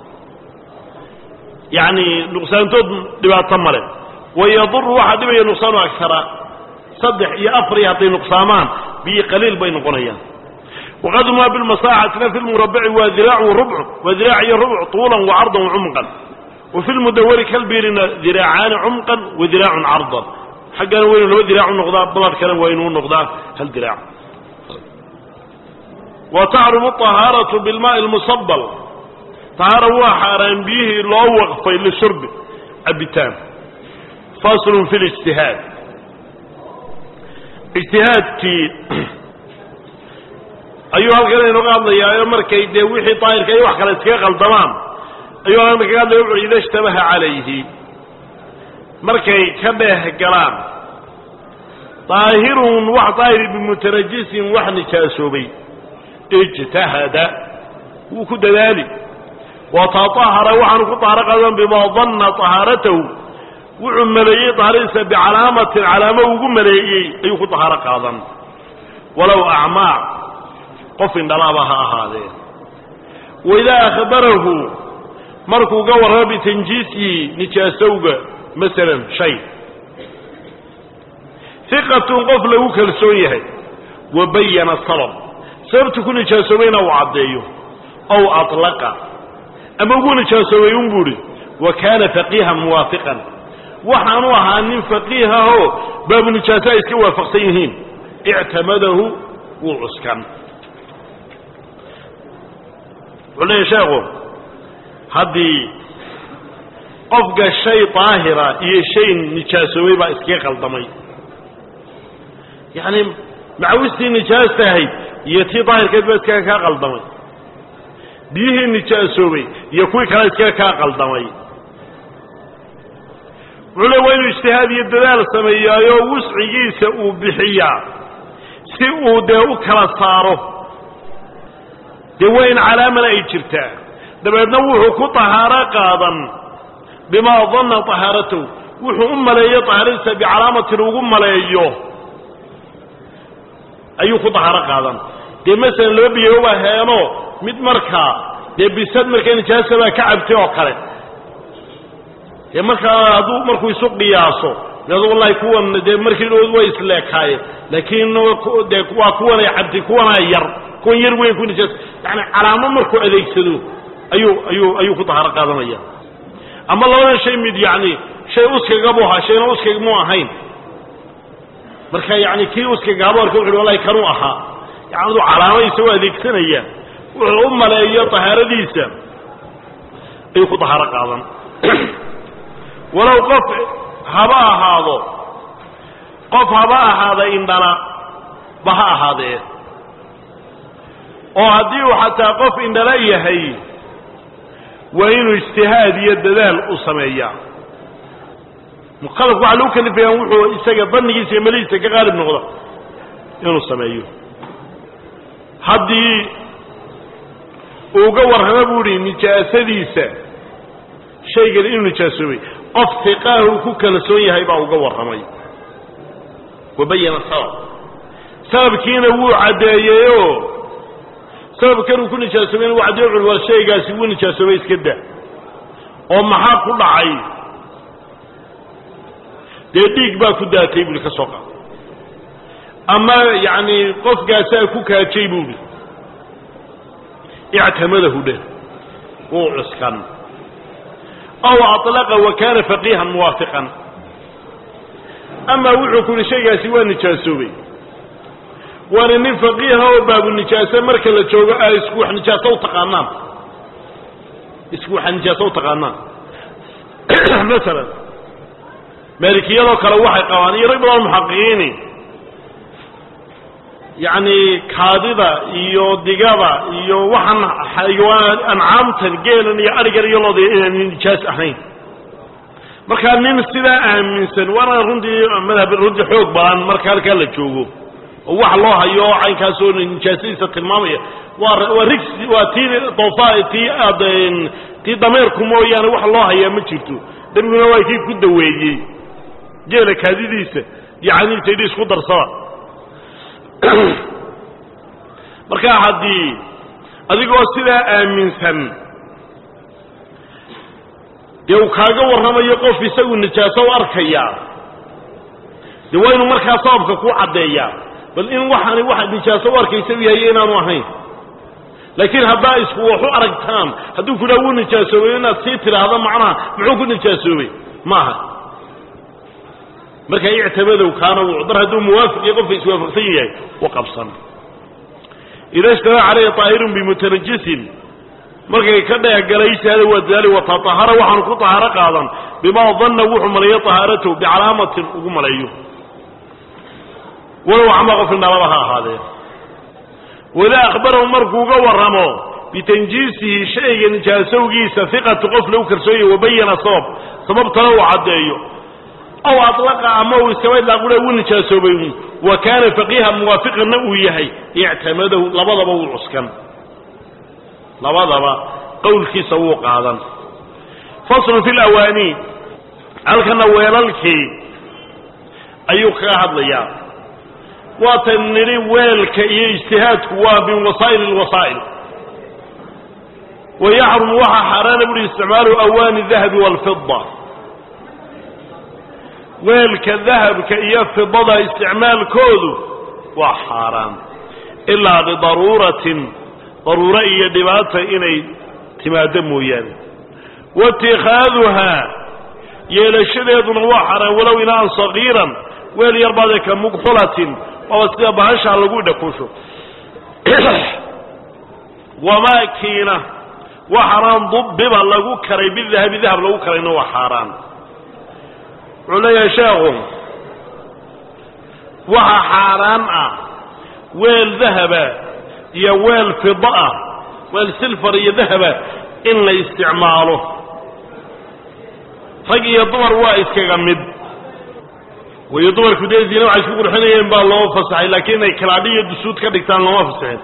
يعني نقصان تود لبعض تمره ويضر واحد بي نقصان أكثر صدح يأفر يعطي نقصامان بي قليل بين قرية وقد ما بالمساحة في المربع وذراع وربع وذراع ربع طولا وعرضا وعمقا وفي المدور كالبيرنا ذراعان عمقا وذراع عرضا حقا وين لو ذراع النقضاء بلاد كلام وين النقضاء هل ذراع وتعرم الطهارة بالماء المصبل طهارة وحاران به لو وقف للشرب أبتان فاصل في الاجتهاد. اجتهاد في ayuu halkan inoo hadlayaa markay dee wixii daahirka iyo wax kale iskaga qaldamaan ayuu halkan kaga hadlaya wuxuu ida ishtabaha calayhi markay ka dheeh galaan daahirun wax daahir bimutanajisin wax nijaasoobay ijtahada wuu ku dadaali وتطهر وحن كطهر بما ظن طهارته وعمليه طهارته بعلامة علامة وعمليه أي كطهر قاضا ولو أعمى قف دلابها هذه وإذا أخبره مركو قور بتنجيسي نجاسوق مثلا شيء ثقة قف له كالسويه وبين الصلب سبت كل نجاسوين أو عبديه أو أطلق أما يقول نجاسوي ينبوري وكان فقيها موافقا وحنوها أن فقيها هو باب نجاسة يسكوا فقسيهين اعتمده وعسكا ولا يشاغل هذه قفق الشيء طاهرة هي شيء نجاسوي بأسكي قلطمي يعني معوستي نجاسة هي يتي طاهر كذبت كاكا قلطمي بيه نجاسوي يكوي كلا كاكا قلطمي ولا وين اجتهاد الدلال السمية يو وسعي سأو بحيا سأو داو كلا صاره دوين علامة لا يجرتا دبا نوحو كطهارة قاضا بما ظن طهارته وحو أم لا يطهرسه بعلامة وقم لا يجوه أيو كطهارة قاضا دي مثلا لو بيهو هيانو مد مركا دي بيساد مركا نجاسة كعبتي وقرد dee markaa hadduu markuu isu qiyaaso yadu wallahi kuwan dee markii dhood way isleekaayeen laakiin dee waa kuwanay cabdi kuwana yar kuwan yar weyn ku nijaas yani calaamo markuu adeegsado ayuu ayuu ayuu ku taharo qaadanaya ama labada shay mid yani shay uskaga buuha shayna uskaga mu ahayn marka yani kii uskaga habarka wuxuu wallahi kanu ahaa yani calaamo isoo adeegsanaya wuxuu u maleeyo tahaaradiisa ayuu ku taharo qaadan ولو قف هبا هذا قف هبا هذا إننا بها هذا وهديه حتى قف إننا يهي وإنه اجتهاد يدلال أصمية مخالف وعلوك اللي فيها وحوه إستاق ظنك إستاق مليسة كغالب نغضة إنه أصمية هدي وقور هنبوري نجاسديسة شيء قال إنه نجاسوي قف ثقاه كوكا لسوية هيبا وقور رمي وبين السبب سبب كينا وعدايو سبب كانوا كل نجاسوين وعدايو والشيء قاسيون نجاسوين كده ومحا كل عين ديك با كده تيبولي كسوقا اما يعني قف قاسا كوكا تيبولي اعتمده ده وعسكن أو أطلق وكان فقيها موافقا أما وحو كل شيء سوى النجاسوي وأن فقيها وباب النجاسة مركز لتشوغ اسكوح نجاسة وتقانام اسكوح نجاسة وتقانام مثلا مالكية لو كروحي قوانين رجل المحققين يعني كاذبة يو دقابة يو وحن حيوان أنعامتا قيلا يا أرقر يلوضي نجاس أحين مركا نين سلا آمنسن وانا رندي مذهب الرد حوق بلان مركا لكالا تشوقو ووح الله يو عين كاسون نجاسيسة المامية وركس وتي طوفاء تي أدين تي ضميركم ويانا وح الله يا مجرتو دمنا وايكي كده ويجي قيلا كاذبيسة يعني تيديس قدر صلاة markaa haddii adigoo sidaa aaminsan dee uu kaaga warramayo qof isagu nijaaso u arkaya dee waa inuu markaa sababka ku caddeeyaa bal in waxaani waxa nijaaso u arkaysa yahay inaanu ahayn laakiin haddaa isku wax u aragtaan hadduu ku dhawo nijaasoobay inaad sii tiraahdo macnaha muxuu ku nijaasoobay maaha marka اعتمدوا كانوا وعذر هدو موافق يقف في سوافقتيه وقبصا إذا اشترى عليه طاهر بمتنجس مركا كده يقليس هذا وذلك وتطهر وحنكو طهر قاضا بما ظن وحمل طهارته بعلامة وقم عليه ولو عمق في النار هذا ولا أخبره مركوغا ورمو بتنجيسه شيء نجاسوغي ثقة قفل وكرسوي وبين صوب سبب تلوع عديه أو أطلق عمو السواد لأقول أول نجاسوبي وكان فقيها موافقا نويه اعتمده لبضب والعسكن لبضب قول كي سوق هذا فصل في الأواني ألقنا ويلالكي أيوك أحد ليا وتنري ويلك اجتهادك ومن وسائل الوسائل ويحرم وحا حرام بل استعمال أواني الذهب والفضة ويلك الذهب كإياه فضة استعمال كودو وحرام إلا بضرورة ضرورة يدبات إني تمادمو يعني واتخاذها يلشد وحرا ولو إناء صغيرا ويل يربادك مقحلة ووستيبهاش على قود كوشو وما كينا وحرام ضببا لغو كري بالذهب ذهب لغو كرينا وحرام عليا شاغم وحا حرام ويل ذهب يا ويل فضاء ويل سلفر يا ذهب إلا استعماله رجي يضمر وايس كغمد ويضمر كده زينو عايش يقول حنا ينبا الله فصحي لكن الكلابيه دسود كدغتان لو فصحين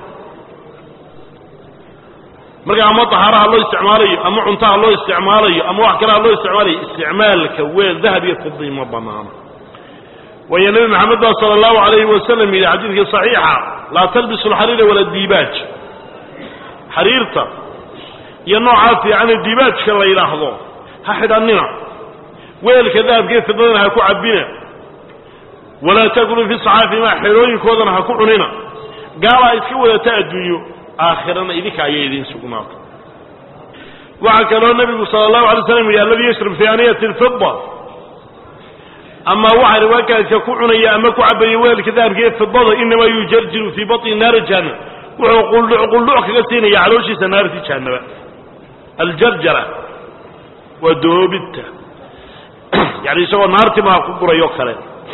marka ama tahara loo isticmaalayo ama cunta loo isticmaalayo ama wax kale loo isticmaalayo isticmaalka weel dahab iyo fidda ma banaan ويا نبي محمد صلى الله عليه وسلم في حديث صحيح لا تلبسوا الحرير ولا الديباج حريرته ينوع في عن الديباج كلا يلاحظوا هحد عننا ويل كذاب كيف فضلنا هكو عبنا ولا تقولوا في صحافي ما حلوين كودنا هكو عننا قال اسكوا ولا تأدنيو آخرنا إذيك عيدين سقناط وعكروا النبي صلى الله عليه وسلم يا الذي يشرب في آنية الفضة أما وحر وكان يكون يا أما كعبي ويل كذاب كيف فضة إنما يجرجر في بطن نار جهنم وعقول عقول لعك قسين يعلوشي سنار في جهنم الجرجرة ودوبته يعني سوى نارتي ما قبر يوكله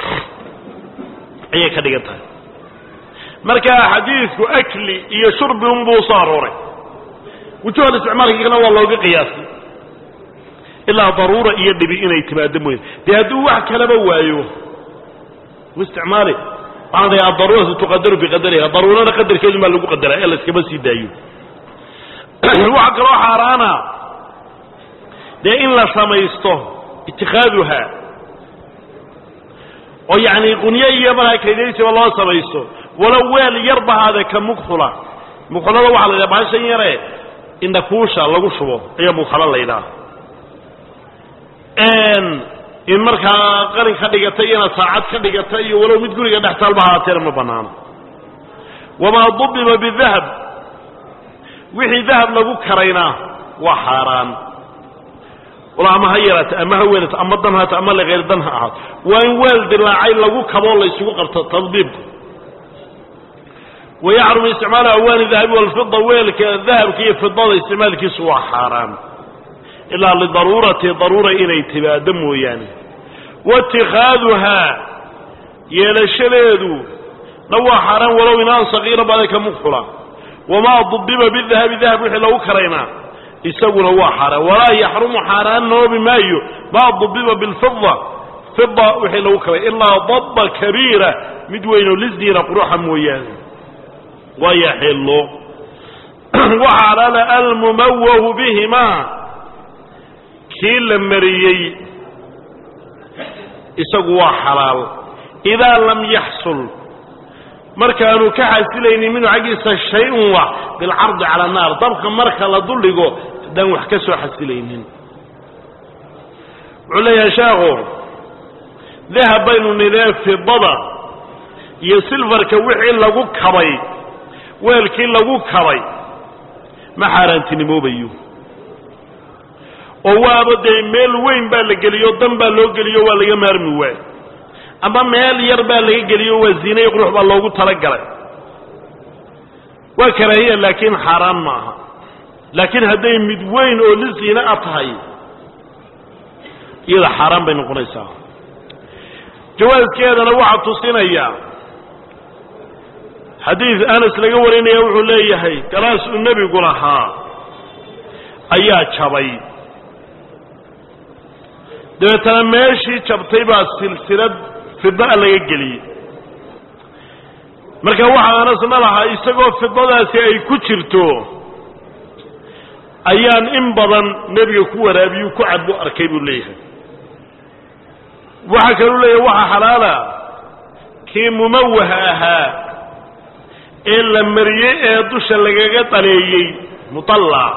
أي كدقتها مركا حديث أكل يشرب بوصاروري وجوه الاستعمال كنا والله بقياسي إلا ضرورة يدي بإنا يتبادمون بهدو واحد كلمة وايوه واستعمالي هذا يا الضرورة تقدر بقدرها ضرورة نقدر كلمة اللي قدرها إلا اسكبس يدايو واحد راح عرانا ده إن لا سميسته اتخاذها ويعني قنية يبنى كيديسي والله سميسته ولو ويل يربى هذا كمكخلة مكخلة لو على يبعى سيئرة إن كوشة لغو شبه هي مكخلة ليلة إن إن مركا قرن خدقتي أنا ساعات خدقتي ولو متقولي قد احتال بها ترم بنان وما ضبب بالذهب وحي ذهب لغو كريناه وحاران ولا ما هيرت أما هونت أما ضنها تأمل غير ضنها أحد وإن والد اللاعين لغو كبول يسوق التضبيب ويعرم استعمال أواني الذهب والفضة ويلك الذهب كيف فضة استعمال كيسوا حرام إلا لضرورة ضرورة إلى اتباع دمه يعني واتخاذها يلشليدو نوى حرام ولو إنان صغيرة بذلك مغفرة وما ضبب بالذهب ذهب وحي لو كرينا يسوي نوى حرام ولا يحرم حرام نوى بمايو ما ضبب بالفضة فضة وحي لو كرينا إلا ضب كبيرة مدوين لزدين قروحا مويان ويحل وحلال المموه بهما كل مريي يسقوا حلال إذا لم يحصل مركانو كحسلين منه عجز الشيء بالعرض على النار طبقا مركا لضلقوا دان وحكسوا حسلين عليا شاغر ذهب بين النلاف في الضبع يسلفر كوحي لغو كبي ويلكي لغو كبي ما حارنتني مو بيو oo waaba de meel weyn baa la geliyo dan baa loo geliyo waa laga maarmi waay ama meel yar baa laga geliyo waa ziinay qurux baa loogu tala galay waa karaahiya laakiin xaraam ma aha laakiin haday mid weyn oo lisiina atahay iyada xaraam bay noqonaysaa jawaaskeedana waxa tusinaya حديث أنس laga warinaya wuxuu leeyahay galaas uu nabigu lahaa ayaa jabay deetana meeshii jabtay baa silsilad fidda laga geliyay marka waxa Anas lahaa isagoo fiddadaasi ay ku jirto ayaan in badan nabiga ku waraabiyo ku cad buu arkay buu leeyahay waxa kale leeyahay waxa xalaala kii mumawah ahaa إلا مريء دوش لجاجة طليعي مطلع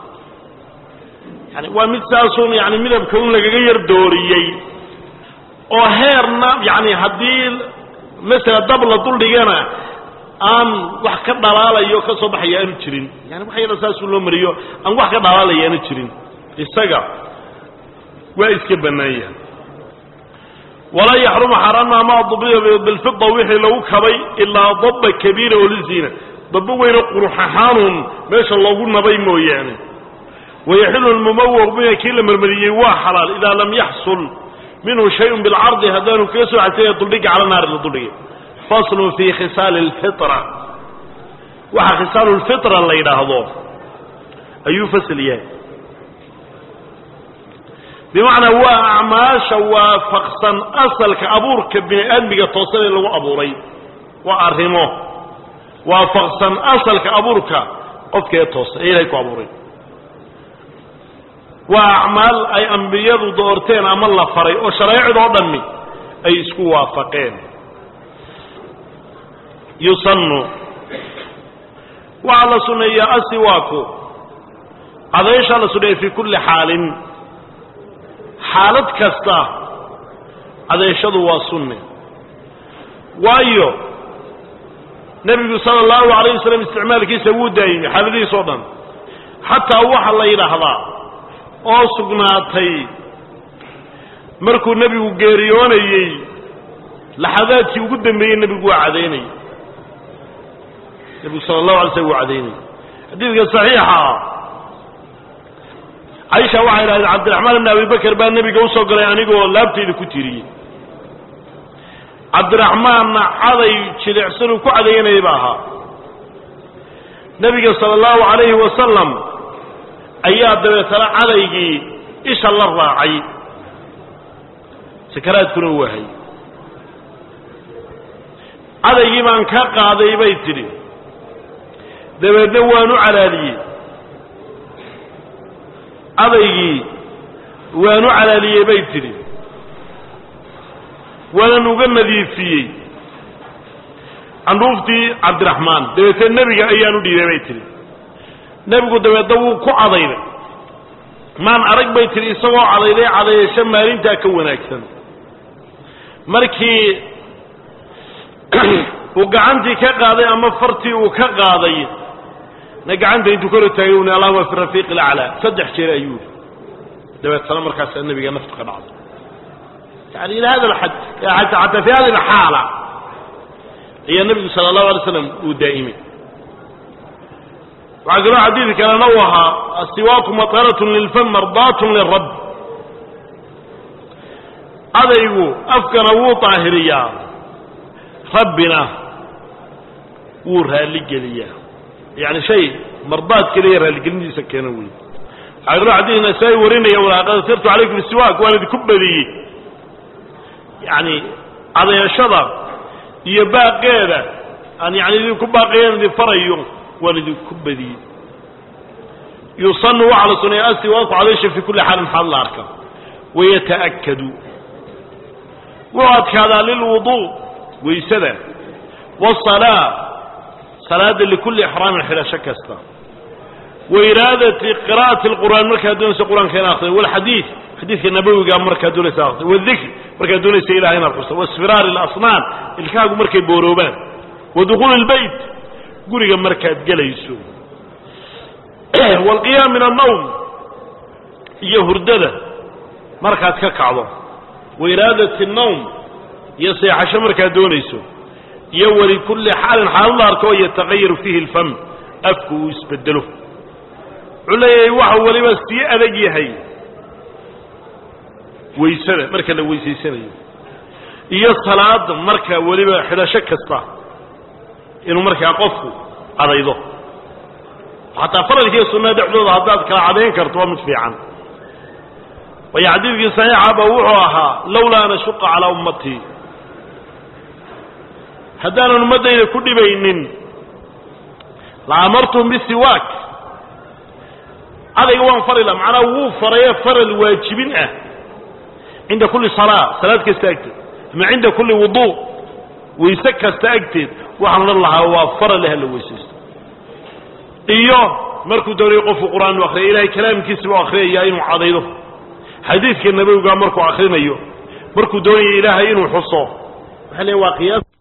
يعني ومتساسون يعني مين بكون لجاجة دوريي وهرنا يعني هديل مثل دبل طول ديانا أم واحد ضلالة يوكا صباح يانتشرين يعني واحد أساسون لو مريء أم واحد ضلالة يانتشرين السجع وإيش كبنايا ولا يحرم حرام ما ضبيه بالفضة وحي لو كبي إلا ضب كبيرة وللزينة ضب وين قرحانهم ما شاء الله قلنا بيمو يعني ويحل المموغ به كل مرمريه وحلال إذا لم يحصل منه شيء بالعرض هدانه كيسو حتى يطلق على نار الضلق فصل في خصال الفطرة وحا خصال الفطرة اللي ينهضوه أيو فصل إياه بمعنى هو أعماش وفقصا أصل كأبورك بني آدمك توصل له أبوري وأرهمه وفقصا أصل كأبورك قفك يتوصل إليك أبوري وأعمال أي أنبياء دورتين أم الله فري وشرائع دمي أي اسكوا وافقين يصنوا وعلى سنية أسواكو هذا إيش على سنية في كل حال حالت كستا هذا يشهد واسنة وايو نبي صلى الله عليه وسلم استعمال كيس يسوود دائما حالذي صودا حتى أوحى الله إلى هذا أوسقناتي مركو النبي وقيريوني لحظاتي وقدم بي النبي وعديني النبي صلى الله عليه وسلم وعديني حديث صحيحة عائشة وعلى عبد الرحمن بن أبي بكر بان النبي قوصه قال يعني يقول لابتي لكتيري عبد الرحمن عضي شلع سنو كعدينا يباها النبي صلى الله عليه وسلم أياد ترى عضي إيش الله الراعي سكرات كنوا وهي عضي من كاق عضي بيتري دبا دوانو على لي أبيجي وأنا على لي بيتري وأنا نقول ذي فيه عن رفتي عبد الرحمن دبت النبي أيانو دي بيتري نبي قد دبوا كعضينا ما أرق بيتري سوا على على شمارين تكون أكثر مركي وقعنتي كقاضي أما فرتي وكقاضي نقعنتي انتو كله تايرون الله في الرفيق الأعلى صدح شيء أيوب دبت سلام مركز النبي قال نفتق العظم يعني إلى هذا الحد حتى حتى في هذه الحالة هي النبي صلى الله عليه وسلم ودائمي وعقراء حديث كان نوها السواك مطهرة للفم مرضاة للرب هذا يقول أفكر هو طاهرية ربنا ورها لقلية يعني شيء مرضات كلية رها لقلني سكينوي عقراء حديث نسائي ورينا يولا قد سرت عليكم السواك وانا دي كبه دي يعني هذا يشضر يباق غيره أن يعني دي كبه غيره دي فريون وانا دي كبه دي يصنوا على صنيع السواك وعليش في كل حال حال الأركب ويتأكدوا وعد هذا للوضوء ويسدى والصلاة صلاة لكل إحرام حلا شكستا وإرادة قراءة القرآن مركا دون القرآن كان آخر والحديث حديث النبوي قام مركا دون آخر والذكر مركا دون سيلة هنا القصة واصفرار الأصنام الكاق مركا بوروبان ودخول البيت قولي مركا جليسو والقيام من النوم يهردده مركا ككعضة وإرادة النوم يصيح شمركا دونيسو يولي كل حال حال الله أركو يتغير فيه الفم أفكو ويسبدله علي وحو ولي بس يأذي هي ويسنة مركا لو ويسي سنة إيا الصلاة مركا ولي حدا شك الصلاة إنه مركع قفه عضيضه حتى فرد هي السنة دعوه هذات كالعدين كرتوا مدفعا ويعديد في صحيح أبوعها لولا أن أشق على أمتي هدانا نمد إلى كل بينين لأمرتهم بالسواك هذا يوان فرلا معنا وفر يفر الواجبين أه عند كل صلاة صلاة كستأكد ما عند كل وضوء ويسكى استأكد وحمد الله وفر لها الوسيس إياه مركو دوري يقف القرآن وآخره إلهي كلام كسب وآخره يأينو عضيضه حديث كالنبي قال مركو آخرين أيوه مركو دوري إلهي إنو حصه هل هو قياس